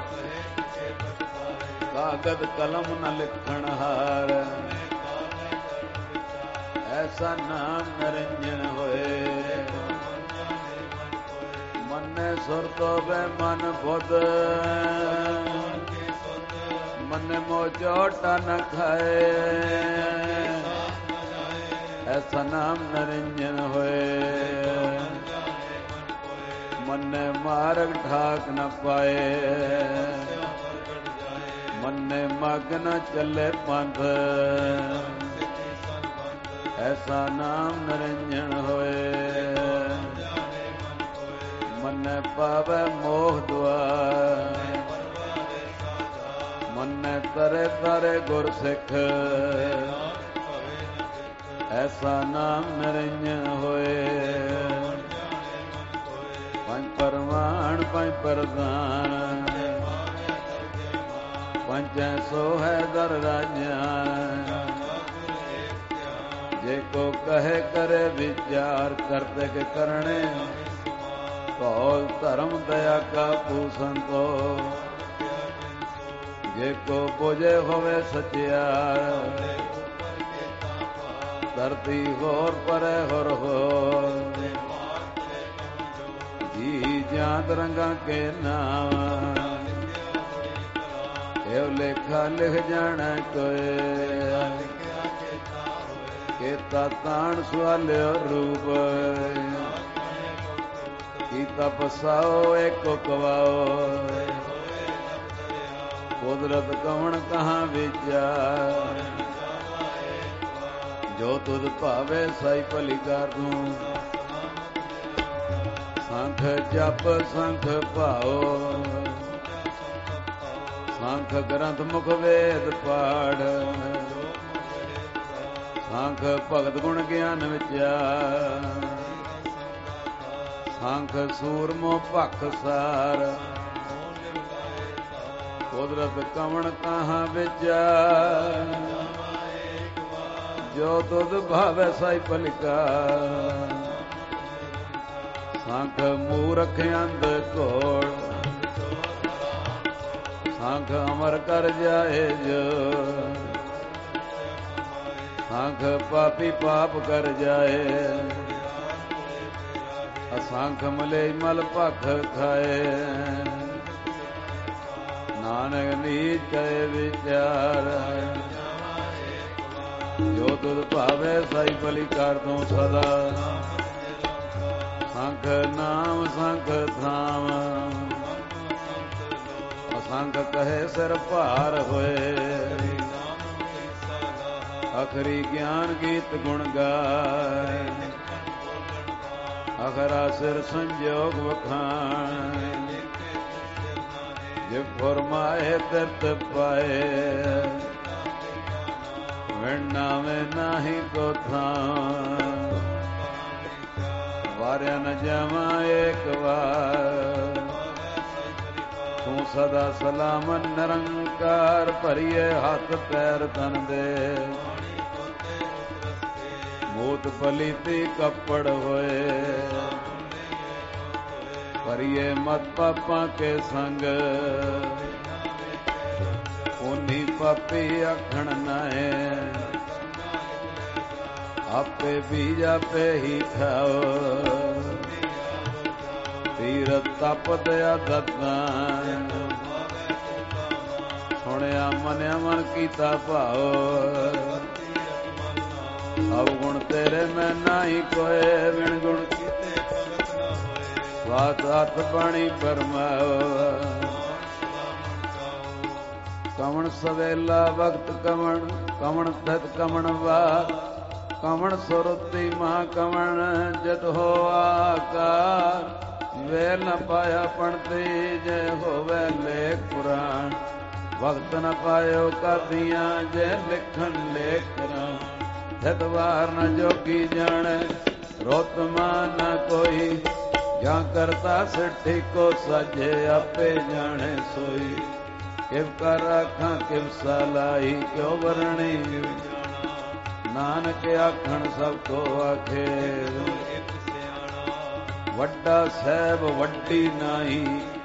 A: ਕਾਗਦ ਕਲਮ ਨ ਲਿਖਣ ਹਾਰ। ਐਸਾ ਨਾਮ ਨਿਰੰਜਨ ਹੋਏ। ਮਨ ਮਨੇ ਸੁਰਤੋ ਬੇ ਮਨ ਬੁੱਧ ਮਨੇ ਮੋ ਚੋਟਾ ਨ ਖਾਏ ਐਸਾ ਨਾਮ ਨਰਿੰਜਨ ਹੋਏ ਮਨੇ ਮਾਰਗ ਠਾਕ ਨ ਪਾਏ ਮਨੇ ਮਗ ਨ ਚੱਲੇ ਪੰਥ ਐਸਾ ਨਾਮ ਨਰਿੰਜਨ ਹੋਏ ਮਨੈ ਪਾਵੈ ਮੋਹ ਦੁਆਰ ਮਨੈ ਤਰੇ ਤਰੇ ਗੁਰ ਸਿੱਖ ਐਸਾ ਨਾਮ ਨਰਿੰਜਨ ਹੋਏ ਪੰਜ ਪਰਮਾਣ ਪੰਜ ਪ੍ਰਧਾਨ ਪੰਜੈ ਸੋ ਹੈ ਦਰ ਰਾਜਾਨ ਜੇ ਕੋ ਕਹੇ ਕਰੇ ਵਿਚਾਰ ਕਰਤੇ ਕੇ ਕਰਣੇ ਕੌਲ ਧਰਮ ਦਇਆ ਕਾ ਪੂਸਨ ਕੋ ਜੇ ਕੋ ਬੁਝੇ ਹੋਵੇ ਸਚਿਆਰ ਧਰਤੀ ਹੋਰ ਪਰੇ ਹੋਰ ਹੋ ਜੀ ਜਾਂਤ ਰੰਗਾਂ ਕੇ ਨਾਮ ਇਹੋ ਲੇਖਾ ਲਿਖ ਜਾਣਾ ਕੋਏ ਕੀਤਾ ਤਾਣ ਸੁਆਲਿਓ ਰੂਪ ਕੀਤਾ ਪਸਾਓ ਏਕੋ ਕਵਾਓ ਕੁਦਰਤ ਕਵਣ ਕਹਾਂ ਵਿਚਾਰ ਜੋ ਤੁਧ ਭਾਵੇ ਸਾਈ ਭਲੀ ਕਰ ਦੂੰ ਸੰਖ ਜਪ ਸੰਖ ਭਾਓ ਸੰਖ ਗ੍ਰੰਥ ਮੁਖ ਵੇਦ ਪਾੜ ਸੰਖ ਭਗਤ ਗੁਣ ਗਿਆਨ ਵਿਚਾਰ ਸੰਖ ਸੂਰਮੋ ਭਖ ਸਾਰ ਕੁਦਰਤ ਕਵਣ ਕਹਾਂ ਵਿਚਾਰ ਜੋ ਤੁਧ ਭਾਵੈ ਸਾਈ ਭਲਿਕਾ ਸੰਖ ਮੂਰਖ ਅੰਧ ਘੋੜ ਸੰਖ ਅਮਰ ਕਰ ਜਾਏ ਜੋ ਸੰਖ ਪਾਪੀ ਪਾਪ ਕਰ ਜਾਏ ਅਸੰਖ ਮਲੇ ਮਲ ਭਖ ਖਾਏ ਨਾਨਕ ਨੀਚ ਕਰੇ ਵਿਚਾਰ ਜੋ ਤੁਧ ਭਾਵੇ ਸਾਈ ਭਲੀ ਕਰ ਦੂੰ ਸਦਾ ਸੰਖ ਨਾਮ ਸੰਖ ਥਾਮ ਅਸੰਖ ਕਹੇ ਸਿਰ ਭਾਰ ਹੋਏ ਅਖਰੀ ਗਿਆਨ ਗੀਤ ਗੁਣ ਗਾਏ ਅਖਰਾ ਸਿਰ ਸੰਜੋਗ ਵਖਾਣ ਜੇ ਫਰਮਾਏ ਤਿਰਤ ਪਾਏ ਵਰਨਾਵੇਂ ਨਾਹੀ ਕੋ ਥਾਂ ਵਾਰਿਆ ਨ ਜਾਵਾਂ ਏਕ ਵਾਰ ਤੂੰ ਸਦਾ ਸਲਾਮਨ ਨਿਰੰਕਾਰ ਭਰੀਏ ਹੱਥ ਪੈਰ ਤਨ ਦੇ ਮੂਤ ਪਲੀਤੀ ਕੱਪੜ ਹੋਏ ਭਰੀਏ ਮਤ ਪਾਪਾਂ ਕੇ ਸੰਗ ਉਨੀ ਪਾਪੀ ਆਖਣ ਨਾਏ ਆਪੇ ਬੀਜ ਆਪੇ ਹੀ ਖਾਓ ਤੀਰਥ ਤਪ ਦਇਆ ਦਤਾਂ ਸੁਣਿਆ ਮਨਿਆ ਮਨ ਕੀਤਾ ਭਾਓ ਅਬ ਗੁਣ ਤੇਰੇ ਮੈਂ ਨਾਹੀ ਕੋਏ ਵਿਣ ਗੁਣ ਕੀਤੇ ਭਗਤ ਨਾ ਹੋਏ ਸਵਾਤ ਹੱਥ ਪਾਣੀ ਪਰਮਾਓ ਕਵਣ ਸਵੇਲਾ ਵਕਤ ਕਵਣ ਕਵਣ ਤਤ ਕਵਣ ਵਾਰ ਕਵਣ ਸੁਰਤੀ ਮਾ ਕਵਣ ਜਤ ਹੋ ਆਕਾਰ ਵੇ ਨ ਪਾਇਆ ਪਣਤੀ ਜੇ ਹੋਵੇ ਲੇਖ ਪੁਰਾਣ ਵਕਤ ਨ ਪਾਇਓ ਕਾਦੀਆਂ ਜੇ ਲਿਖਣ ਲੇਖ ਕਰਾਂ ਜਦਵਾਰ ਨ ਜੋਗੀ ਜਾਣੈ ਰੋਤਮਾ ਨ ਕੋਈ ਜਾਂ ਕਰਤਾ ਸਿੱਠੀ ਕੋ ਸਾਜੇ ਆਪੇ ਜਾਣੈ ਸੋਈ ਕਿਵ ਕਰ ਆਖਾਂ ਕਿਵ ਸਲਾਈ ਕਿਉ ਵਰਣੀ ਨਾਨਕ ਆਖਣ ਸਭ ਕੋ ਆਖੇ ਵੱਡਾ ਸਾਹਿਬ ਵੱਡੀ ਨਾਹੀ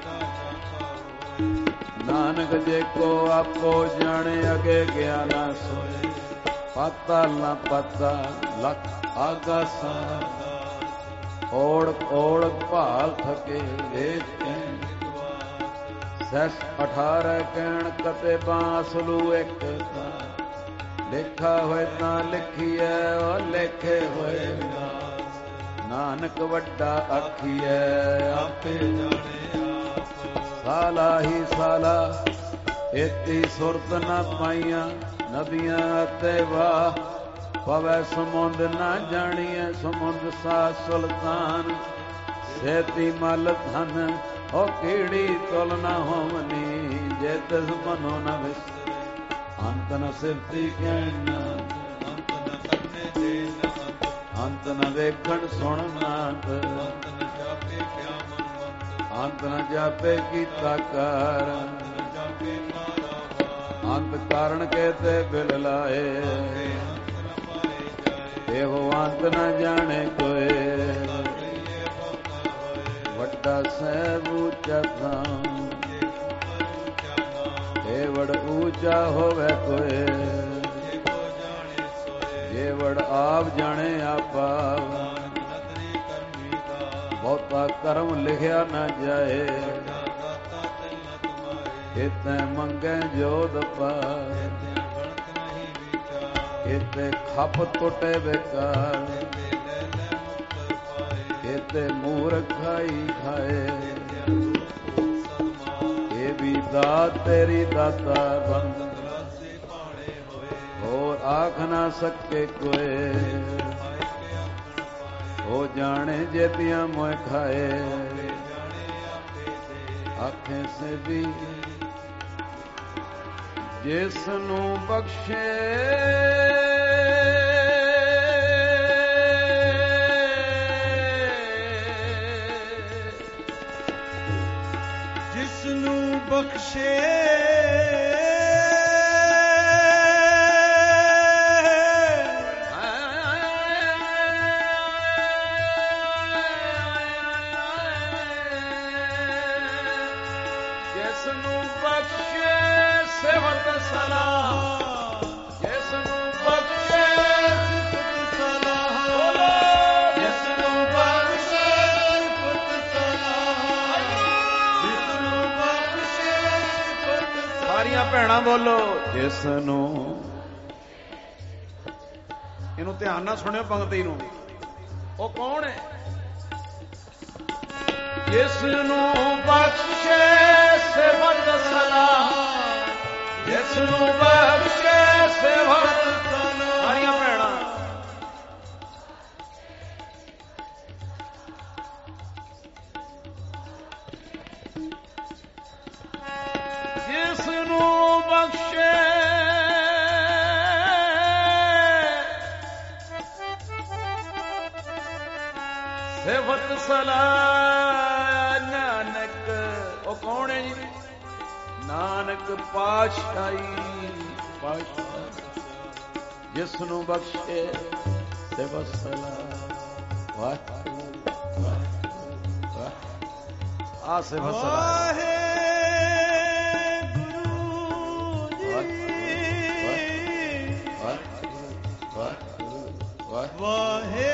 A: ਨਾਨਕ ਜੇ ਕੋ ਆਪੋ ਜਾਣੇ ਅਗੇ ਗਿਆਨਾ ਸੋਏ ਪਾਤਾ ਨਾ ਪਤਾ ਲਖ ਆਗਾਸਾ ਓੜ ਓੜ ਭਾਰ ਕਾਲ ਥਕੇ ਵੇਚ ਕਹਿਣ ਸੈਸ ਅਠਾਰਹ ਕਹਿਣ ਕਤੇ ਬਾਂਸਲੂ ਇੱਕ ਲਿਖਾ ਹੋਏ ਤਾਂ ਲਿਖੀਐ ਉਹ ਲਿਖੇ ਹੋਏ ਵਿਨਾਸ਼ ਨਾਨਕ ਵੱਡਾ ਆਖੀਐ ਆਪੇ ਜਾਣੇ ਆਪ ਸਾਲਾ ਹੀ ਸਾਲਾ ਇਤੀ ਸੁਰਤ ਨਾ ਪਾਈਆਂ ਨਦੀਆਂ ਅਤੇ ਵਾਹ ਪਵੈ ਸਮੁੰਦ ਨਾ ਜਾਣੀਐ ਸਮੁੰਦ ਸਾ ਸੁਲਤਾਨ ਸੇਤੀ ਮਲ ਧਨ ਉਹ ਕੀੜੀ ਤੁਲ ਨਾ ਹੋਵਨੀ ਜੇ ਤਿਸ ਮਨੋ ਨ ਵਿਸ ਅੰਤ ਨ ਸਿਫਤੀ ਕਹਿਣ ਅੰਤ ਨ ਕਰਨੇ ਦੇ ਅੰਤ ਨ ਵੇਖਣ ਸੁਣ ਨਾਤ ਅੰਤ ਨ ਜਾਪੇ ਕਿਆ ਮਨ ਅੰਤ ਨ ਜਾਪੇ ਕੀਤਾ ਕਰ ਅੰਤ ਕਾਰਨ ਕੇ ਤੇ ਬਿਲ ਲਾਏ ਇਹੋ ਅੰਤ ਨ ਜਾਣੇ ਕੋਏ ਵੱਡਾ ਸਹਿਬ ਉੱਚਾ ਥਾਂ ਇਹ ਵੜ ਉੱਚਾ ਹੋਵੇ ਕੋਏ ਜੇ ਵੜ ਆਪ ਜਾਣੇ ਆਪਾ ਬਹੁਤਾ ਕਰਮ ਲਿਖਿਆ ਨਾ ਜਾਏ ਇਤੈ ਮੰਗੈ ਜੋਦ ਪਾਏ ਇਤੈ ਖਪ ਟੁੱਟੇ ਬੇਕਾਰ ਇਤੈ ਮੂਰਖ ਖਾਈ ਖਾਏ ਇਹ ਵੀ ਦਾਤ ਤੇਰੀ ਦਾਤਾ ਬੰਦ ਹੋਰ ਆਖ ਨਾ ਸਕੇ ਕੋਏ ਹੋ ਜਾਣੇ ਜੇਤੀਆਂ ਮੋਇ ਖਾਏ ਆਖੇ ਸੇ ਵੀ ਜਿਸ ਨੂੰ ਬਖਸ਼ੇ
B: ਜਿਸ ਨੂੰ ਬਖਸ਼ੇ
A: ਜਿਸ ਨੂੰ ਬਖਸ਼ੇ ਸੇਵਤ ਸਲਾਹ ਜਿਸ ਨੂੰ ਬਖਸ਼ੇ ਸਿਫਤ ਸਲਾਹ ਜਿਸ ਨੂੰ ਬਖਸ਼ੇ ਸਿਫਤ ਸਲਾਹ ਜਿਸ ਨੂੰ ਬਖਸ਼ੇ ਸਿਫਤ ਸਾਰੀਆਂ ਭੈਣਾਂ ਬੋਲੋ ਜਿਸ ਨੂੰ ਇਹਨੂੰ ਧਿਆਨ ਨਾਲ ਸੁਣਿਓ ਪੰਕਤੀ ਨੂੰ ਉਹ ਕੌਣ ਹੈ ਜਿਸ ਨੂੰ ਬਖਸ਼ੇ ਸਿਫਤ ਸਲਾਹ ਜਿਸ ਨੂੰ ਬਖਸ਼ੇ ਸਿਫਤ ਸਲਾਹ ਸਾਰੀਆਂ ਭੈਣਾਂ ਜਿਸ ਨੂੰ ਬਖਸ਼ੇ ਸਿਫਤ ਸਲਾਹ ਨਾਨਕ ਉਹ ਕੌਣ ਹੈ ਜੀ ਨਾਨਕ ਪਾਤਸ਼ਾਹੀ ਪਾਤਸ਼ਾਹ ਜਿਸ ਨੂੰ ਬਖਸ਼ੇ ਸਿਫਤ ਸਲਾਹ ਵਾਹ ਵਾਹ ਆ ਸਿਫਤ ਸਲਾਹ
B: ਵਾਹੇ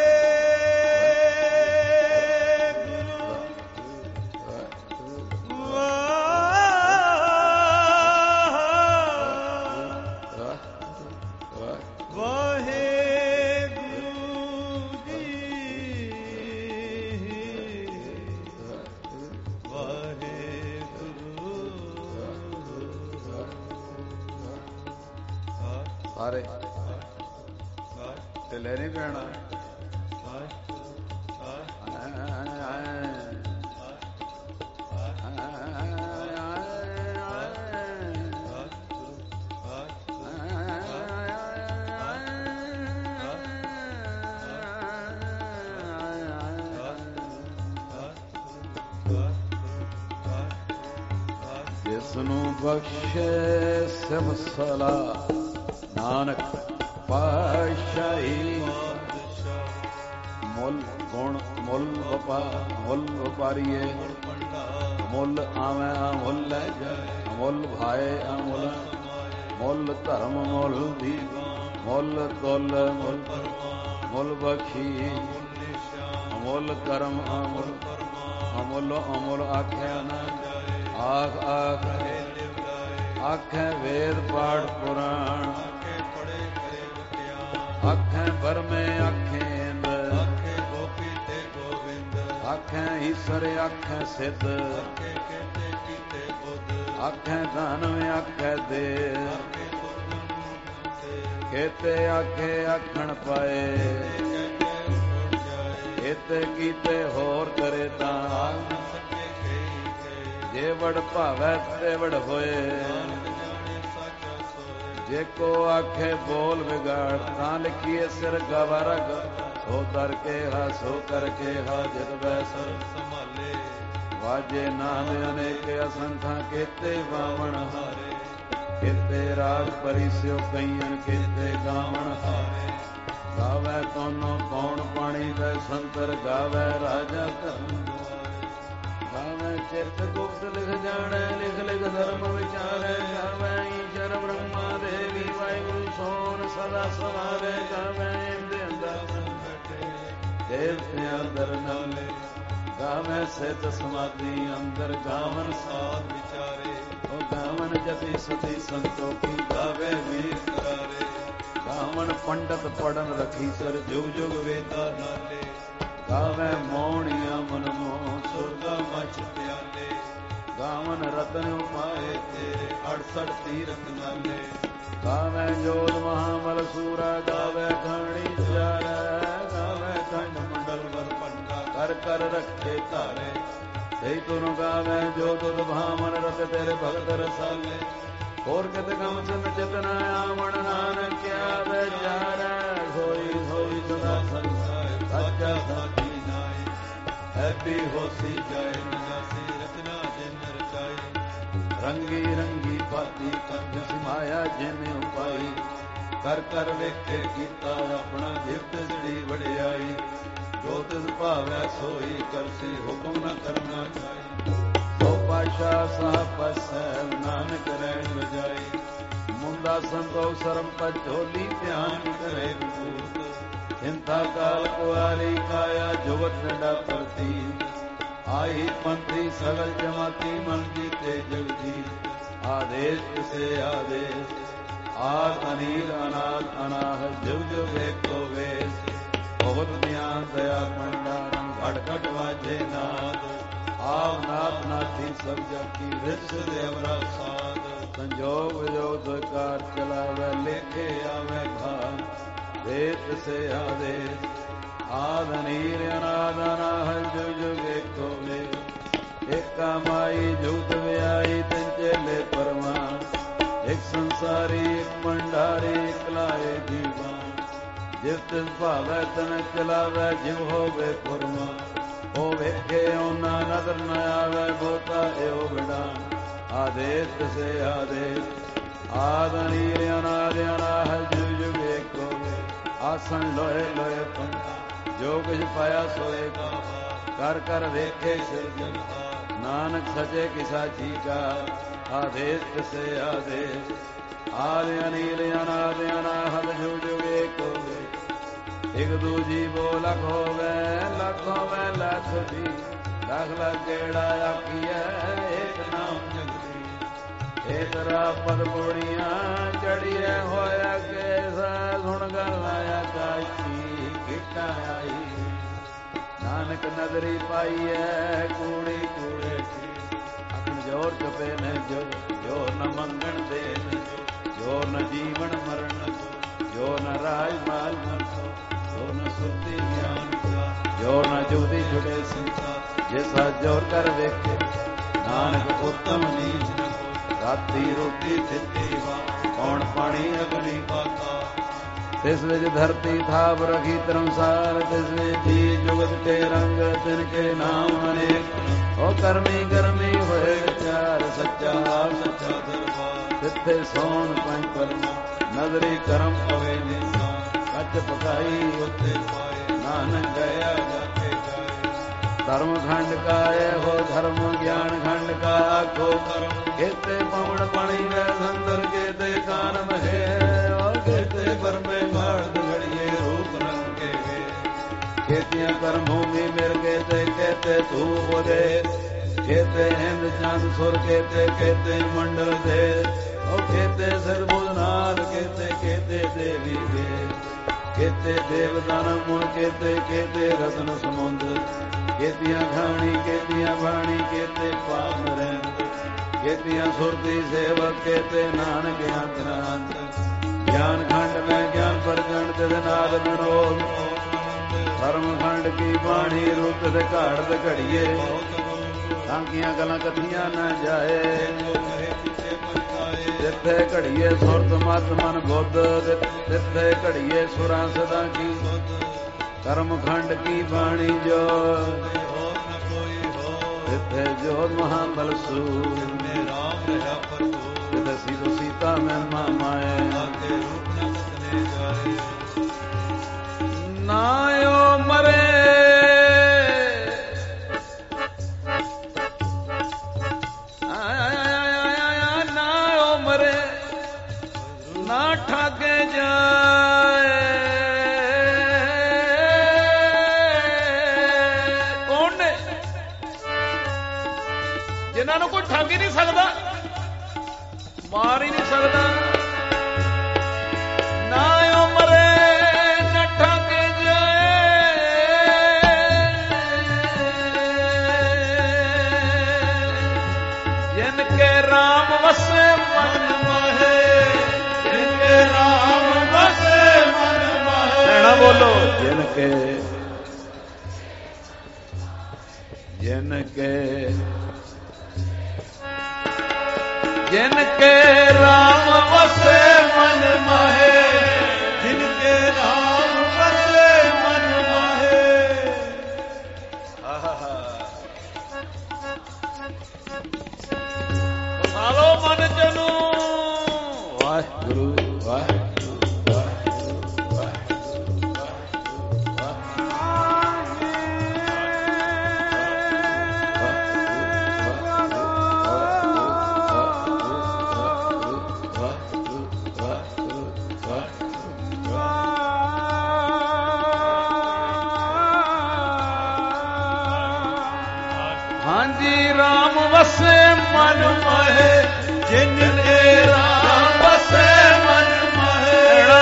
A: ਸਾਰੇ ਢਿੱਲੇ ਨਹੀਂ ਪੈਣਾ ਜਿਸ ਨੂੰ ਬਖਸ਼ੇ ਸਿਫਤ ਸਲਾਹ ਨਾਨਕ ਪਾਤਸ਼ਾਹੀ ਮੁੱਲ ਗੁਣ ਮੁੱਲ ਵਪਾ ਮੁੱਲ ਵਪਾਰੀਏ ਮੁੱਲ ਆਵੇਂ ਅਮੁੱਲ ਲੈ ਜਾਏ ਮੁੱਲ ਭਾਏ ਅਮੁੱਲ ਮੁੱਲ ਧਰਮ ਮੁੱਲ ਦੀ ਮੁੱਲ ਤੁਲ ਮੁੱਲ ਮੁੱਲ ਬਖਸ਼ੀ ਅਮੁੱਲ ਕਰਮ ਅਮੁੱਲ ਅਮੁੱਲ ਅਮੁੱਲ ਆਖਿਆ ਨਾ ਆਖ ਆਖ ਆਖੈ ਵੇਦ ਪਾਠ ਪੁਰਾਣ ਆਖੈ ਬਰਮੇ ਆਖੇ ਇੰਦ ਆਖੇ ਗੋਪੀ ਤੇ ਗੋਵਿੰਦ ਆਖੈ ਈਸ਼ਰ ਆਖੈ ਸਿੱਧ ਆਖੇ ਕੀਤੇ ਕੀਤੇ ਬੁੱਧ ਆਖੈ ਦਾਨਵ ਆਖੈ ਦੇ ਕੇਤੇ ਆਖੇ ਆਖਣ ਪਾਏ ਕੇਤੇ ਕੀਤੇ ਹੋਰ ਕਰੇ ਤਾਂ ਜੇ ਵਡ ਭਾਵੈ ਤੇ ਵਡ ਹੋਏ ਜੇ ਕੋ ਆਖੇ ਬੋਲ ਵਿਗਾੜ ਤਾਂ ਲਿਖੀਏ ਸਿਰ ਗਵਾਰਾ ਸੋ ਦਰ ਕੇ ਹਾ ਸੋ ਕਰਕੇ ਹਾ ਜਿਤ ਬੈਸਰ ਸੰਭਾਲੇ ਵਾਜੇ ਨਾਮ ਅਨੇਕ ਅਸੰਖਾਂ ਕੇਤੇ ਬਾਵਣ ਹਾਰੇ ਕੇਤੇ ਰਾਗ ਪਰਿਸਿਓ ਕਈਆਂ ਕੇਤੇ ਗਾਵਣ ਹਾਰੇ ਗਾਵੈ ਤੋਨੋ ਕੌਣ ਪਾਣੀ ਦਾ ਸੰਤਰ ਗਾਵੈ ਰਾਜਾ ਧਰਮ ਗਾਵੈ ਚਿਤ ਗੁਪਤ ਲਿਖ ਜਾਣੈ ਲਿਖ ਲਿਖ ਧਰਮ ਵਿਚਾਰੈ ਗਾਵੈ ਈਸ਼ਰ ਬ੍ਰਹਮਾ ਦੇਵੀ ਵਾਹਿਗੁਰੂ ਸੋਨ ਸਦਾ ਸਮਾਵੇ ਗਾਵੈ ਇੰਦੇ ਅੰਦਰ ਬੈਠੇ ਦੇਵਤੇ ਅੰਦਰ ਨਾਲੇ ਗਾਵੈ ਸਿੱਧ ਸਮਾਧੀ ਅੰਦਰ ਗਾਵਨ ਸਾਧ ਵਿਚਾਰੇ ਉਹ ਗਾਵਨ ਜਤੀ ਸਤੀ ਸੰਤੋਖੀ ਗਾਵੈ ਵੀਰ ਕਰਾਰੇ ਗਾਵਨ ਪੰਡਤ ਪੜਨ ਰਖੀ ਸਰ ਜੁਗ ਜੁਗ ਵੇਦਾ ਨਾਲੇ ਗਾਵੈ ਮੋਹਣੀਆਂ ਮਨ ਮੋਹ ਸੁਰਗਾ ਮਚ ਪਿਆਲੇ ਗਾਵਨ ਰਤਨ ਉਪਾਏ ਤੇਰੇ ਅੜਸਠ ਤੀਰਥ ਨਾਲੇ ਗਾਵੈ ਜੋਤ ਮਹਾਮਲ ਸੂਰਾ ਗਾਵੈ ਖਾਣੀ ਚਾਰੈ ਗਾਵੈ ਖੰਡ ਮੰਡਲ ਵਰ ਪੰਡਾ ਕਰ ਕਰ ਰੱਖੇ ਧਾਰੇ ਸਹੀ ਤੁਨ ਗਾਵੈ ਜੋ ਤੁਧ ਭਾਮਨ ਰਤ ਤੇਰੇ ਭਗਤ ਰਸਾਲੇ ਹੋਰ ਕਿਤ ਕਮ ਚਨ ਚਿਤਨ ਆਵਣ ਨਾਨਕ ਕਿਆ ਵਿਚਾਰੈ ਹੋਈ ਹੋਈ ਸਦਾ ਸੰਸਾਰ ਸਾਚਾ ਸਾਚੀ ਨਾਈ ਐਪੀ ਹੋਸੀ ਜਾਏ ਨਜਾਸੀ ਰਚਨਾ ਜਿਨ ਰਚਾਈ ਰੰਗੀ ਰੰਗੀ ਬਾਤੀ ਕੰਜ ਸਿਮਾਇਆ ਜਿਨ ਉਪਾਈ ਕਰ ਕਰ ਵੇਖੇ ਕੀਤਾ ਆਪਣਾ ਜਿਤ ਜਿਹੜੀ ਵਡਿਆਈ ਜੋ ਤਿਸ ਭਾਵੈ ਸੋਈ ਕਰਸੀ ਹੁਕਮ ਨ ਕਰਨਾ ਚਾਹੀ ਸੋ ਪਾਸ਼ਾ ਸਾਹਿਬ ਪਸੈ ਨਾਨਕ ਰਹਿਣ ਵਜਾਈ ਮੁੰਡਾ ਸੰਤੋਖ ਸਰਮ ਪਜ ਝੋਲੀ ਧਿਆਨ ਕਰੇ ਵਿਭੂਤ ਚਿੰਤਾ ਕਾਲ ਕੁਆਰੀ ਕਾਇਆ ਜੁਗਤ ਨਡਾ ਪ੍ਰਤੀ ਆਈ ਪੰਥੀ ਸਗਲ ਜਮਾਤੀ ਮਨ ਜੀਤੇ ਜਗਦੀ ਆਦੇਸ਼ ਕਿਸੇ ਆਦੇਸ਼ ਆਦ ਅਨੀਲ ਅਨਾਦ ਅਨਾਹ ਜੁਗ ਜੁਗ ਏਕੋ ਵੇਸ ਬਹੁਤ ਗਿਆਨ ਦਇਆ ਭੰਡਾਰੰ ਘਟ ਘਟ ਵਾਜੇ ਨਾਦ ਆਵ ਨਾਥ ਨਾਥੀ ਸਭ ਜਾਤੀ ਰਿਸ ਦੇਵਰਾ ਸਾਧ ਸੰਜੋਗ ਵਿਜੋਗ ਕਾਰ ਚਲਾਵੇ ਲੇਖੇ ਆਵੇ ਭਾਗ ਦੇਤ ਸੇ ਆਦੇਸ਼ ਆਦ ਅਨੀਲ ਅਨਾਦ ਅਨਾਹ ਜੁਗ ਜੁਗ ਏਕੋ ਵੇਸ ਏਕਾ ਮਾਈ ਜੁਗਤ ਵਿਆਈ ਤਿਨ ਚੇਲੇ ਪਰਮਾਨ ਇੱਕ ਸੰਸਾਰੀ ਇੱਕ ਭੰਡਾਰੀ ਇੱਕ ਲਾਏ ਜੀਵਾਨ ਜਿਸ ਤਿਸ ਭਾਵੈ ਤਨ ਚਲਾਵੈ ਜਿਵ ਹੋਵੇ ਪੁਰਮਾ ਉਹ ਵੇਖੇ ਉਹਨਾਂ ਨਦਰ ਨ ਆਵੈ ਬਹੁਤਾ ਇਹੋ ਵਿਡਾਨ ਆਦੇਸ਼ ਸੇ ਆਦੇਸ਼ ਆਦ ਅਨੀਲ ਅਨਾਦ ਅਨਾਹ ਜੁਗ ਜੁਗ ਏਕੋ ਆਸਣ ਲੋਏ ਲੋਏ ਪੰਡਾ ਜੋ ਕੁਝ ਪਾਇਆ ਸੋਏ ਕਰ ਕਰ ਵੇਖੇ ਸਿਰਜਣ ਨਾਨਕ ਸਚੇ ਕੀ ਸਾਚੀ ਕਾ ਆਦੇਸ਼ ਸੇ ਆਦੇਸ਼ ਆਦ ਅਨੀਲ ਅਨਾਦ ਅਨਾਹਦ ਜੁਗ ਜੁਗ ਏਕੋ ਇੱਕ ਦੂਜੀ ਬੋ ਲਖ ਹੋਵੇ ਲਖ ਹੋਵੇ ਲਖ ਦੀ ਲਖ ਲਖ ਕਿਹੜਾ ਆਖੀਐ ਏਕ ਨਾਮ ਜਗਦੀ ਏਕ ਰਾ ਪਦ ਬੋੜੀਆਂ ਚੜੀਐ ਹੋਇਆ ਕੇਸਾ ਸੁਣ ਗੱਲ ਆਇਆ ਕਾਚੀ ਕਿਟਾ ਆਈ ਨਾਨਕ ਨਦਰੀ ਪਾਈਐ ਕੂੜੀ ਕੂੜੇ ਆਪਣ ਜੋਰ ਚਪੇ ਨੇ ਜੋ ਜੋ ਨ ਮੰਗਣ ਦੇ ਜੋ ਨ ਜੀਵਨ ਮਰਨ ਜੋ ਨ ਰਾਜ ਮਾਲ ਮਰਸੋ ਜੋ ਨ ਸੁਰਤੀ ਗਿਆਨ ਜੋ ਨ ਜੁਗਦੀ ਜੁੜੇ ਸੰਸਾਰ ਜਿਸਾ ਜੋਰ ਕਰ ਵੇਖੇ ਨਾਨਕ ਉਤਮ ਨੀਚ ਰਾਤੀ ਰੋਟੀ ਦਿੱਤੀ ਵਾ ਕੌਣ ਪਾਣੀ ਅਗਨੀ ਪਾਤਾ ਤਿਸ ਵਿੱਚ ਧਰਤੀ ਥਾਪ ਰਖੀ ਧਰਮਸਾਰ ਤਿਸ ਵਿੱਚ ਜੀ ਜੁਗਤ ਕੇ ਰੰਗ ਤਿਨ ਕੇ ਨਾਮ ਅਨੇਕ ਉਹ ਕਰਮੀ ਕਰਮੀ ਹੋਏ ਵਿਚਾਰ ਸੱਚਾ ਸੱਚਾ ਦਰਬਾਰ ਤਿੱਥੇ ਸੋਣ ਪੰਜ ਪਰਮਾ ਨਜ਼ਰੀ ਕਰਮ ਪਵੇ ਨਿਸਾਨ ਕੱਚ ਪਕਾਈ ਉੱਥੇ ਪਾਏ ਨਾਨਕ ਗਿਆ ਜਾਕੇ ਜਾਏ ਧਰਮ ਖੰਡ ਕਾਏ ਹੋ ਧਰਮ ਗਿਆਨ ਖੰਡ ਕਾ ਆਖੋ ਕਰਮ ਕੇਤੇ ਪਵਣ ਪਾਣੀ ਦੇ ਸੰਦਰ ਕੇਤੇ ਕਾਨ ਮਹੇ ਉਹ ਕੇਤੇ ਪਰਮੇ ਮਾਰਦ ਘੜੀਏ ਰੂਪ ਰੰਗ ਕੇ ਵੇ खेतियां कर्म भूमि मेर केते केते तू बोले केते हिंद चंद सुर केते केते मंडल दे ओ केते सिर बुधनाथ केते केते देवी दे केते देवदान मुन केते केते रत्न समुद्र केतियां खानी केतियां बाणी केते पाप रहंद केतियां सुरती सेवक केते नानक अंतरांत ज्ञान खंड में ज्ञान प्रगट नाद विनोद धर्म खंड की बाणी रूप से घाट घड़िए तांकियां गलां कथियां न जाए जिथे घड़िए सुरत मत मन बुद्ध तिथे घड़िए सुरां सदा की कर्म खंड की बाणी जो तिथे जोत महाबल सू तिथे सीतो सीता में मामाए नायो मरे नायो मरे ना ठाके जाए कौन ने जिन्होंने कोई ठग ही नहीं सकता मार ही नहीं सकता ना मरे न ठाके राम वसे मन माहे जिनके राम वसे मन माहे ना बोलो जिनके जिनके जिनके राम वसे मन माहे जिनके राम वसे मन माहे हालो मन चलो वाहिगुरु वाहिगुरु वाहिगुरु हाँ जी राम वसे मन माहे जिनके राम वसे मन माहे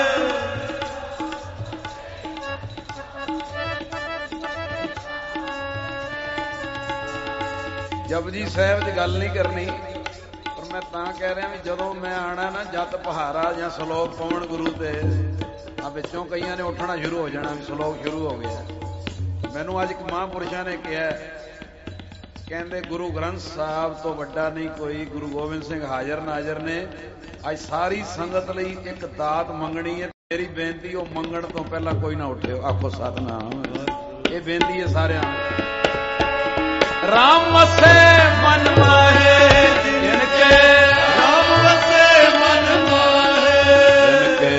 A: जपजी साहब की गल नहीं करनी पर मैं तां कह रहा भी जदों मैं आना ना जत पहारा या सलोक पाउण गुरु ते आ विचों कईयां ने उठना शुरू हो जाना भी सलोक शुरू हो गया मैनू अज एक महापुरुषां ने कहा कहते गुरु ग्रंथ साहब तो वड्डा नहीं कोई गुरु गोबिंद सिंह हाजर नाजर ने अज सारी संगत लई एक दात मंगनी है तेरी बेनती वो मंगण तो पहला कोई ना उठे आखो सतनाम ये बेनती है सारे राम वसे मन माहे जिनके राम वसे मन माहे जिनके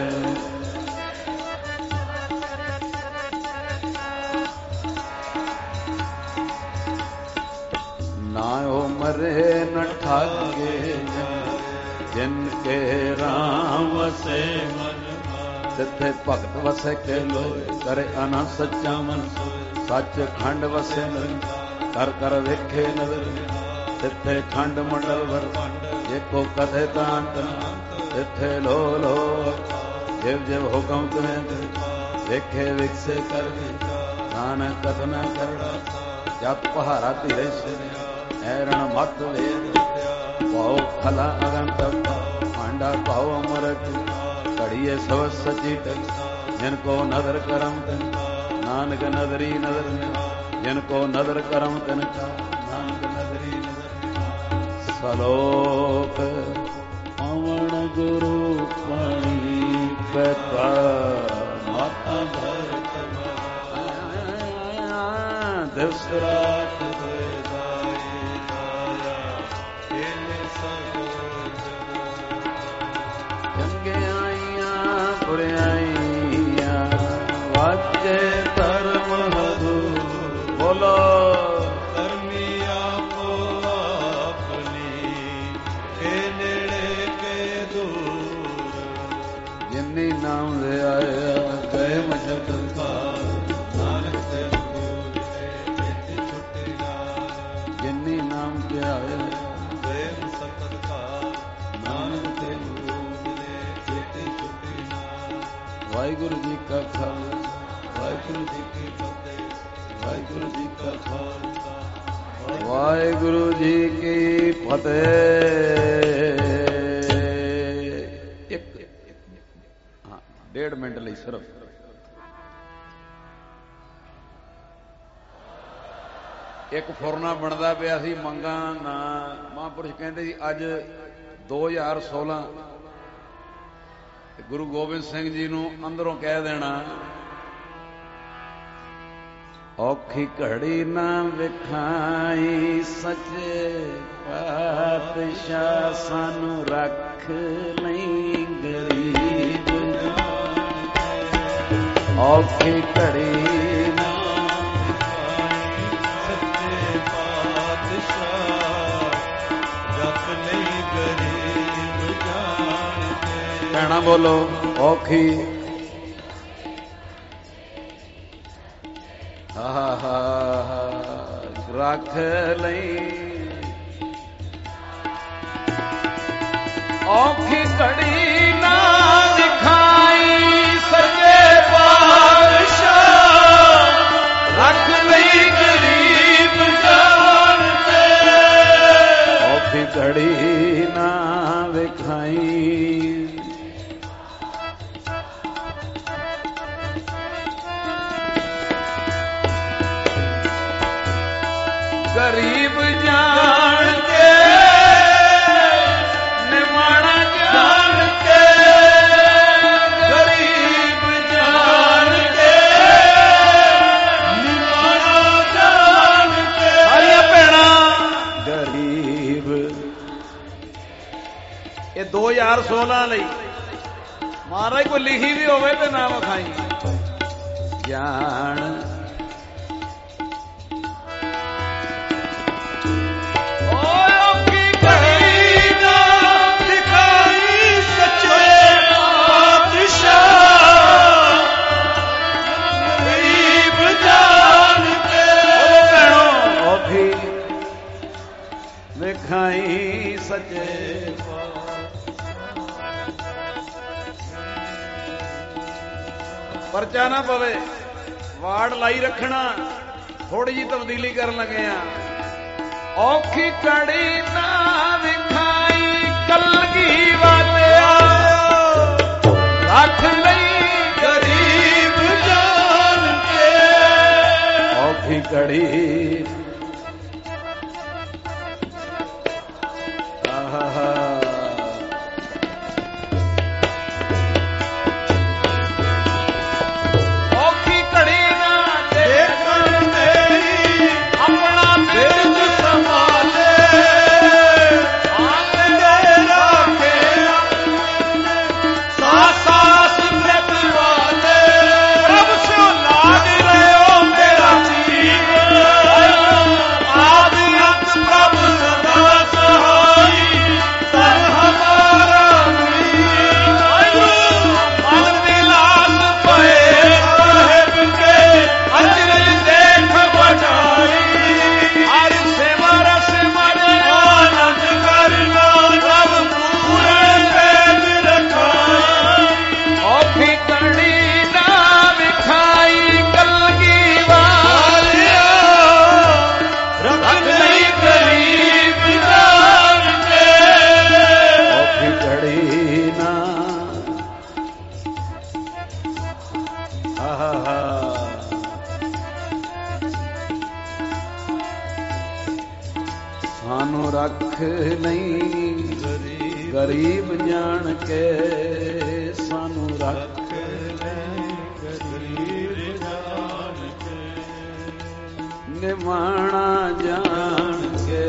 A: नायो मरे न ठाके जिनके राम वसे मन तिथे भगत वसे के लो करे अना सच्चा मन सच खंड वसे कर कर वेखे नजर तिथे खंड मंडल भर जेको कथे तांत तिथे लो लो जिव जिव हुक्म करें वेखे विकसे कर नानक कथना कर जप पहारा धीरे से ऐरण मत वेद पाओ खला अगंत पांडा पाओ अमरत कड़िए सब सचित जिनको नदर करम तन नानक नदरी नदर जिनको नदर करम तन का नानक नदरी नदर सलोक पवन गुरु पाणी पता माता भरत दसरात वाचे धर्म हदू बोलो धर्मी आपो अपनी के नेड़े के दूर जिन्नी नाम ले आया गए मजक का
B: ਵਾਹਿਗੁਰੂ ਜੀ ਕੀ ਫਤਿਹ। ਵਾਹਿਗੁਰੂ ਜੀ ਕਾ ਖਾਲਸਾ
A: ਵਾਹਿਗੁਰੂ ਜੀ ਕੀ ਫਤਿਹ। ਇੱਕ ਹਾਂ ਡੇਢ ਮਿੰਟ ਲਈ ਸਿਰਫ ਇੱਕ ਫੁਰਨਾ ਬਣਦਾ ਪਿਆ ਸੀ ਮੰਗਾਂ ਨਾ। ਮਹਾਂਪੁਰਸ਼ ਕਹਿੰਦੇ ਸੀ ਅੱਜ ਦੋ ਹਜ਼ਾਰ ਸੋਲਾਂ ਗੁਰੂ ਗੋਬਿੰਦ ਸਿੰਘ ਜੀ ਨੂੰ ਅੰਦਰੋਂ ਕਹਿ ਦੇਣਾ, ਔਖੀ ਘੜੀ ਨਾ ਵਿਖਾਈ ਸੱਚੇ ਪਾਤਸ਼ਾਹ, ਸਾਨੂੰ ਰੱਖ ਲਈ ਗਰੀਬ ਜਾਨ ਕੇ। ਔਖੀ ਘੜੀ ਨਾ
B: ਵਿਖਾਈ ਸੱਚੇ ਪਾਤਸ਼ਾਹ, ਰੱਖ ਲਈ ਗਰੀਬ ਜਾਨ ਕੇ।
A: ਕਹਿਣਾ ਬੋਲੋ ਔਖੀ ਰੱਖ ਲਈ, ਔਖੀ ਘੜੀ ਨਾ ਦਿਖਾਈ ਸੱਚੇ ਪਾਤਸ਼ਾਹ, ਰੱਖ ਲਈ ਗਰੀਬ ਜਾਨ ਤੇ। ਔਖੀ ਘੜੀ ਨਾ ਵਿਖਾਈ ਗਰੀਬ ਜਾਣ ਕੇ, ਨਿਮਾਣਾ ਜਾਣ ਕੇ, ਗਰੀਬ ਜਾਣ ਕੇ, ਨਿਮਾਣਾ ਜਾਣ ਕੇ। ਸਾਰੀਆਂ ਭੈਣਾਂ ਗਰੀਬ। ਇਹ ਦੋ ਹਜ਼ਾਰ ਸੋਲਾਂ ਲਈ ਮਹਾਰਾਜ ਕੋਈ ਲਿਖੀ ਵੀ ਹੋਵੇ ਤੇ ਨਾ ਵਿਖਾਈ ਜਾਣ। ਵਿਖਾਈ ਸੱਚੇ ਪਰਚਾ ਨਾ ਪਵੇ, ਵਾਰਡ ਲਾਈ ਰੱਖਣਾ। ਥੋੜੀ ਜੀ ਤਬਦੀਲੀ ਕਰਨ ਲੱਗੇ ਆ। ਔਖੀ ਘੜੀ ਨਾ ਵਿਖਾਈ ਕਲਗੀ ਵਾਲਿਆ, ਰੱਖ ਲਈ ਗਰੀਬ ਜਾਨ ਕੇ। ਔਖੀ ਘੜੀ ਔਖੀ ਘੜੀ ਨਾ ਦੇਖਣ ਮੇਰੀ, ਆਪਣਾ ਬਿਰਦ ਸੰਭਾਲੇ, ਆਂਦੇ ਰੱਖੇ ਸਾਸ ਸਾਸ ਨਿਤ ਵਾਲੇ। ਪ੍ਰਭ ਸਿਓ ਲਾਗ ਲਿਓ ਮੇਰਾ ਜੀਵ, ਆਦਿ ਅੰਤ ਪ੍ਰਭ ਸਦਾ ਸਹਾਈ, ਤਨ ਹਮਾਰਾ ਵੀਰ। ਮਨ ਵਿਲਾਸ ਪਏ ਸਾਹਿਬ ਕੇ, ਅਚਰਜ ਦੇਖ ਵਡਾਈ। ਹਰ ਸੇਵਾ ਰਸ ਮਨ ਆਨੰਦ ਕਰਨਾ, ਰਬ ਪੂਰਨ ਭੇਦ ਰਖਾਈ। ਔਖੀ ਘੜੀ ਨਾ ਵਿਖਾਈ ਕਲਗੀ ਵਾਲਿਆ, ਰੱਖ ਲਈ ਗਰੀਬ ਜਾਨ ਕੇ। ਔਖੀ ਘੜੀ ਨਾ ਸਾਨੂੰ ਰੱਖ ਲਈ ਗਰੀਬ ਜਾਣ ਕੇ। ਸਾਨੂੰ ਰੱਖ
B: ਲਈ ਗਰੀਬ ਜਾਨ ਕੇ।
A: ਨਿਮਾਣਾ ਜਾਣ ਕੇ,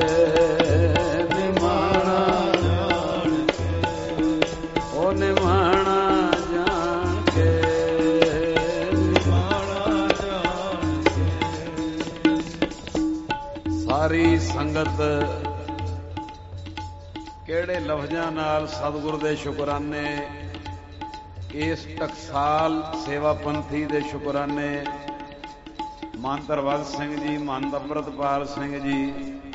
A: ਨਿਮਾਣਾ ਜਾਣ ਕੇ, ਉਹ ਨਿਮਾਣਾ ਜਾਣ ਕੇ,
B: ਨਿਮਾਣਾ ਜਾਣ ਕੇ।
A: ਸਾਰੀ ਸੰਗਤ ਕਿਹੜੇ ਲਫ਼ਜ਼ਾਂ ਨਾਲ ਸਤਿਗੁਰ ਦੇ ਸ਼ੁਕਰਾਨੇ, ਇਸ ਟਕਸਾਲ ਸੇਵਾ ਪੰਥੀ ਦੇ ਸ਼ੁਕਰਾਨੇ। ਮਹੰਤ ਧਰਵਦ ਸਿੰਘ ਜੀ, ਮਹੰਤ ਅੰਮ੍ਰਿਤਪਾਲ ਸਿੰਘ ਜੀ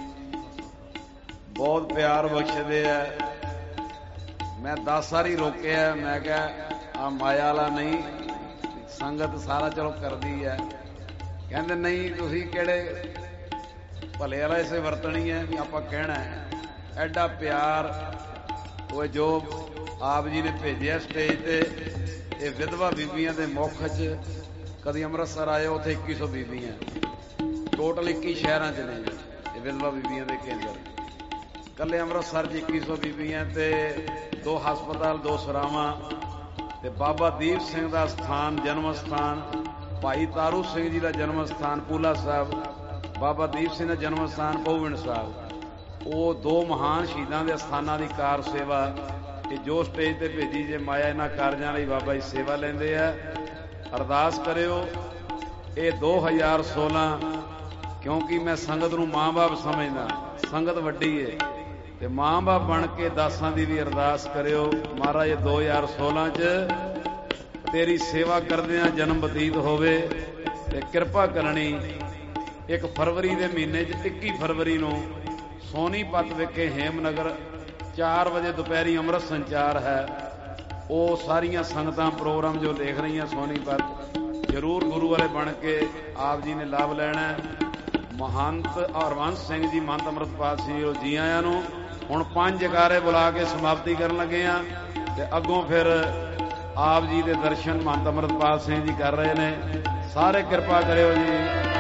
A: ਬਹੁਤ ਪਿਆਰ ਬਖਸ਼ਦੇ ਆ। ਮੈਂ ਦਸ ਵਾਰੀ ਰੋਕਿਆ, ਮੈਂ ਕਿਹਾ ਆ ਮਾਇਆ ਵਾਲਾ ਨਹੀਂ, ਸੰਗਤ ਸਾਰਾ ਚਲੋ ਕਰਦੀ ਹੈ। ਕਹਿੰਦੇ ਨਹੀਂ ਤੁਸੀਂ ਕਿਹੜੇ ਭਲੇ ਵਾਲਾ ਇਸੇ ਵਰਤਣੀ ਹੈ ਵੀ ਆਪਾਂ ਕਹਿਣਾ ਹੈ। ਐਡਾ ਪਿਆਰ ਉਹ ਜੋ ਆਪ ਜੀ ਨੇ ਭੇਜਿਆ ਸਟੇਜ ਤੇ। ਇਹ ਵਿਧਵਾ ਬੀਬੀਆਂ ਦੇ ਮੁੱਖ 'ਚ ਕਦੀ ਅੰਮ੍ਰਿਤਸਰ ਆਏ ਉੱਥੇ ਇੱਕੀ ਸੌ ਬੀਬੀਆਂ, ਟੋਟਲ ਇੱਕੀ ਸ਼ਹਿਰਾਂ 'ਚ ਨੇ ਇਹ ਵਿਧਵਾ ਬੀਬੀਆਂ ਦੇ ਕੇਂਦਰ। ਇਕੱਲੇ ਅੰਮ੍ਰਿਤਸਰ 'ਚ ਇੱਕੀ ਸੌ ਬੀਬੀਆਂ ਤੇ ਦੋ ਹਸਪਤਾਲ, ਦੋ ਸਰਾਵਾਂ ਤੇ ਬਾਬਾ ਦੀਪ ਸਿੰਘ ਦਾ ਸਥਾਨ, ਜਨਮ ਸਥਾਨ, ਭਾਈ ਤਾਰੂ ਸਿੰਘ ਜੀ ਦਾ ਜਨਮ ਸਥਾਨ ਪੂਲਾ ਸਾਹਿਬ, ਬਾਬਾ ਦੀਪ ਸਿੰਘ ਦਾ ਜਨਮ ਸਥਾਨ ਪਹੁਵਿੰਡ ਸਾਹਿਬ। ਉਹ ਦੋ ਮਹਾਨ ਸ਼ਹੀਦਾਂ ਦੇ ਸਥਾਨਾਂ ਦੀ ਕਾਰ ਸੇਵਾ ਇਹ ਜੋ ਸਟੇਜ ਤੇ ਭੇਜੀ ਜੇ ਮਾਇਆ ਇਹਨਾਂ ਕਾਰਜਾਂ ਲਈ ਬਾਬਾ ਜੀ ਸੇਵਾ ਲੈਂਦੇ ਆ। ਅਰਦਾਸ ਕਰਿਓ ਇਹ ਦੋ ਹਜ਼ਾਰ ਸੋਲਾਂ, ਕਿਉਂਕਿ ਮੈਂ ਸੰਗਤ ਨੂੰ ਮਾਂ ਬਾਪ ਸਮਝਦਾ, ਸੰਗਤ ਵੱਡੀ ਏ ਤੇ ਮਾਂ ਬਾਪ ਬਣ ਕੇ ਦਾਸਾਂ ਦੀ ਵੀ ਅਰਦਾਸ ਕਰਿਓ। ਮਹਾਰਾਜ ਇਹ ਦੋ ਹਜ਼ਾਰ ਸੋਲਾਂ 'ਚ ਤੇਰੀ ਸੇਵਾ ਕਰਦਿਆਂ ਜਨਮ ਬਤੀਤ ਹੋਵੇ ਤੇ ਕਿਰਪਾ ਕਰਨੀ। ਇੱਕ ਫਰਵਰੀ ਦੇ ਮਹੀਨੇ 'ਚ ਇੱਕੀ ਫਰਵਰੀ ਨੂੰ ਸੋਨੀਪਤ ਵਿਖੇ ਹੇਮਨਗਰ ਚਾਰ ਵਜੇ ਦੁਪਹਿਰੀ ਅੰਮ੍ਰਿਤ ਸੰਚਾਰ ਹੈ। ਉਹ ਸਾਰੀਆਂ ਸੰਗਤਾਂ ਪ੍ਰੋਗਰਾਮ ਜੋ ਦੇਖ ਰਹੀਆਂ ਸੋਨੀਪਤ, ਜ਼ਰੂਰ ਗੁਰੂ ਵਾਲੇ ਬਣ ਕੇ ਆਪ ਜੀ ਨੇ ਲਾਭ ਲੈਣਾ। ਮਹੰਤ ਹਰਵੰਸ ਸਿੰਘ ਜੀ, ਮਹੰਤ ਅੰਮ੍ਰਿਤਪਾਲ ਸਿੰਘ ਜੀ ਆਇਆਂ ਨੂੰ। ਹੁਣ ਪੰਜ ਜਕਾਰੇ ਬੁਲਾ ਕੇ ਸਮਾਪਤੀ ਕਰਨ ਲੱਗੇ ਆ ਤੇ ਅੱਗੋਂ ਫਿਰ ਆਪ ਜੀ ਦੇ ਦਰਸ਼ਨ ਮਹੰਤ ਅੰਮ੍ਰਿਤਪਾਲ ਸਿੰਘ ਜੀ ਕਰ ਰਹੇ ਨੇ। ਸਾਰੇ ਕਿਰਪਾ ਕਰਿਓ ਜੀ।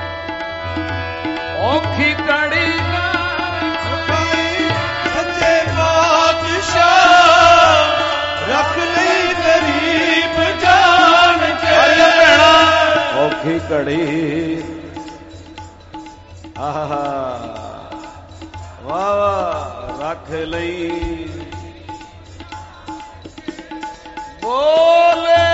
A: ਔਖੀ ਕੜੀ
B: ਸੱਚੇ ਪਾਤਸ਼ਾਹ ਰੱਖ ਲਈ ਗਰੀਬ ਜਾਨ ਕੇ।
A: ਔਖੀ ਘੜੀ ਆਹ ਵਾਹ ਵਾਹ ਰੱਖ ਲਈ। ਬੋਲੇ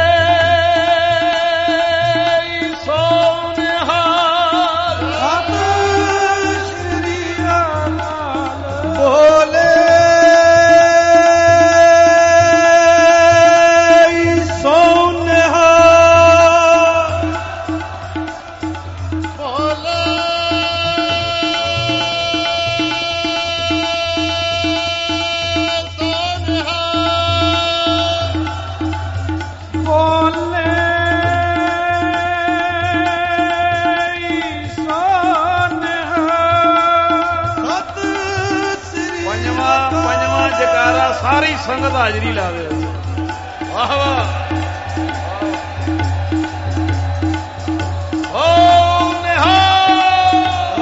A: ਸਾਰੀ ਸੰਗਤ ਹਾਜ਼ਰੀ ਲਾਵੇ। ਵਾਹ ਵਾਹ ਓ ਨਿਹਾਲ।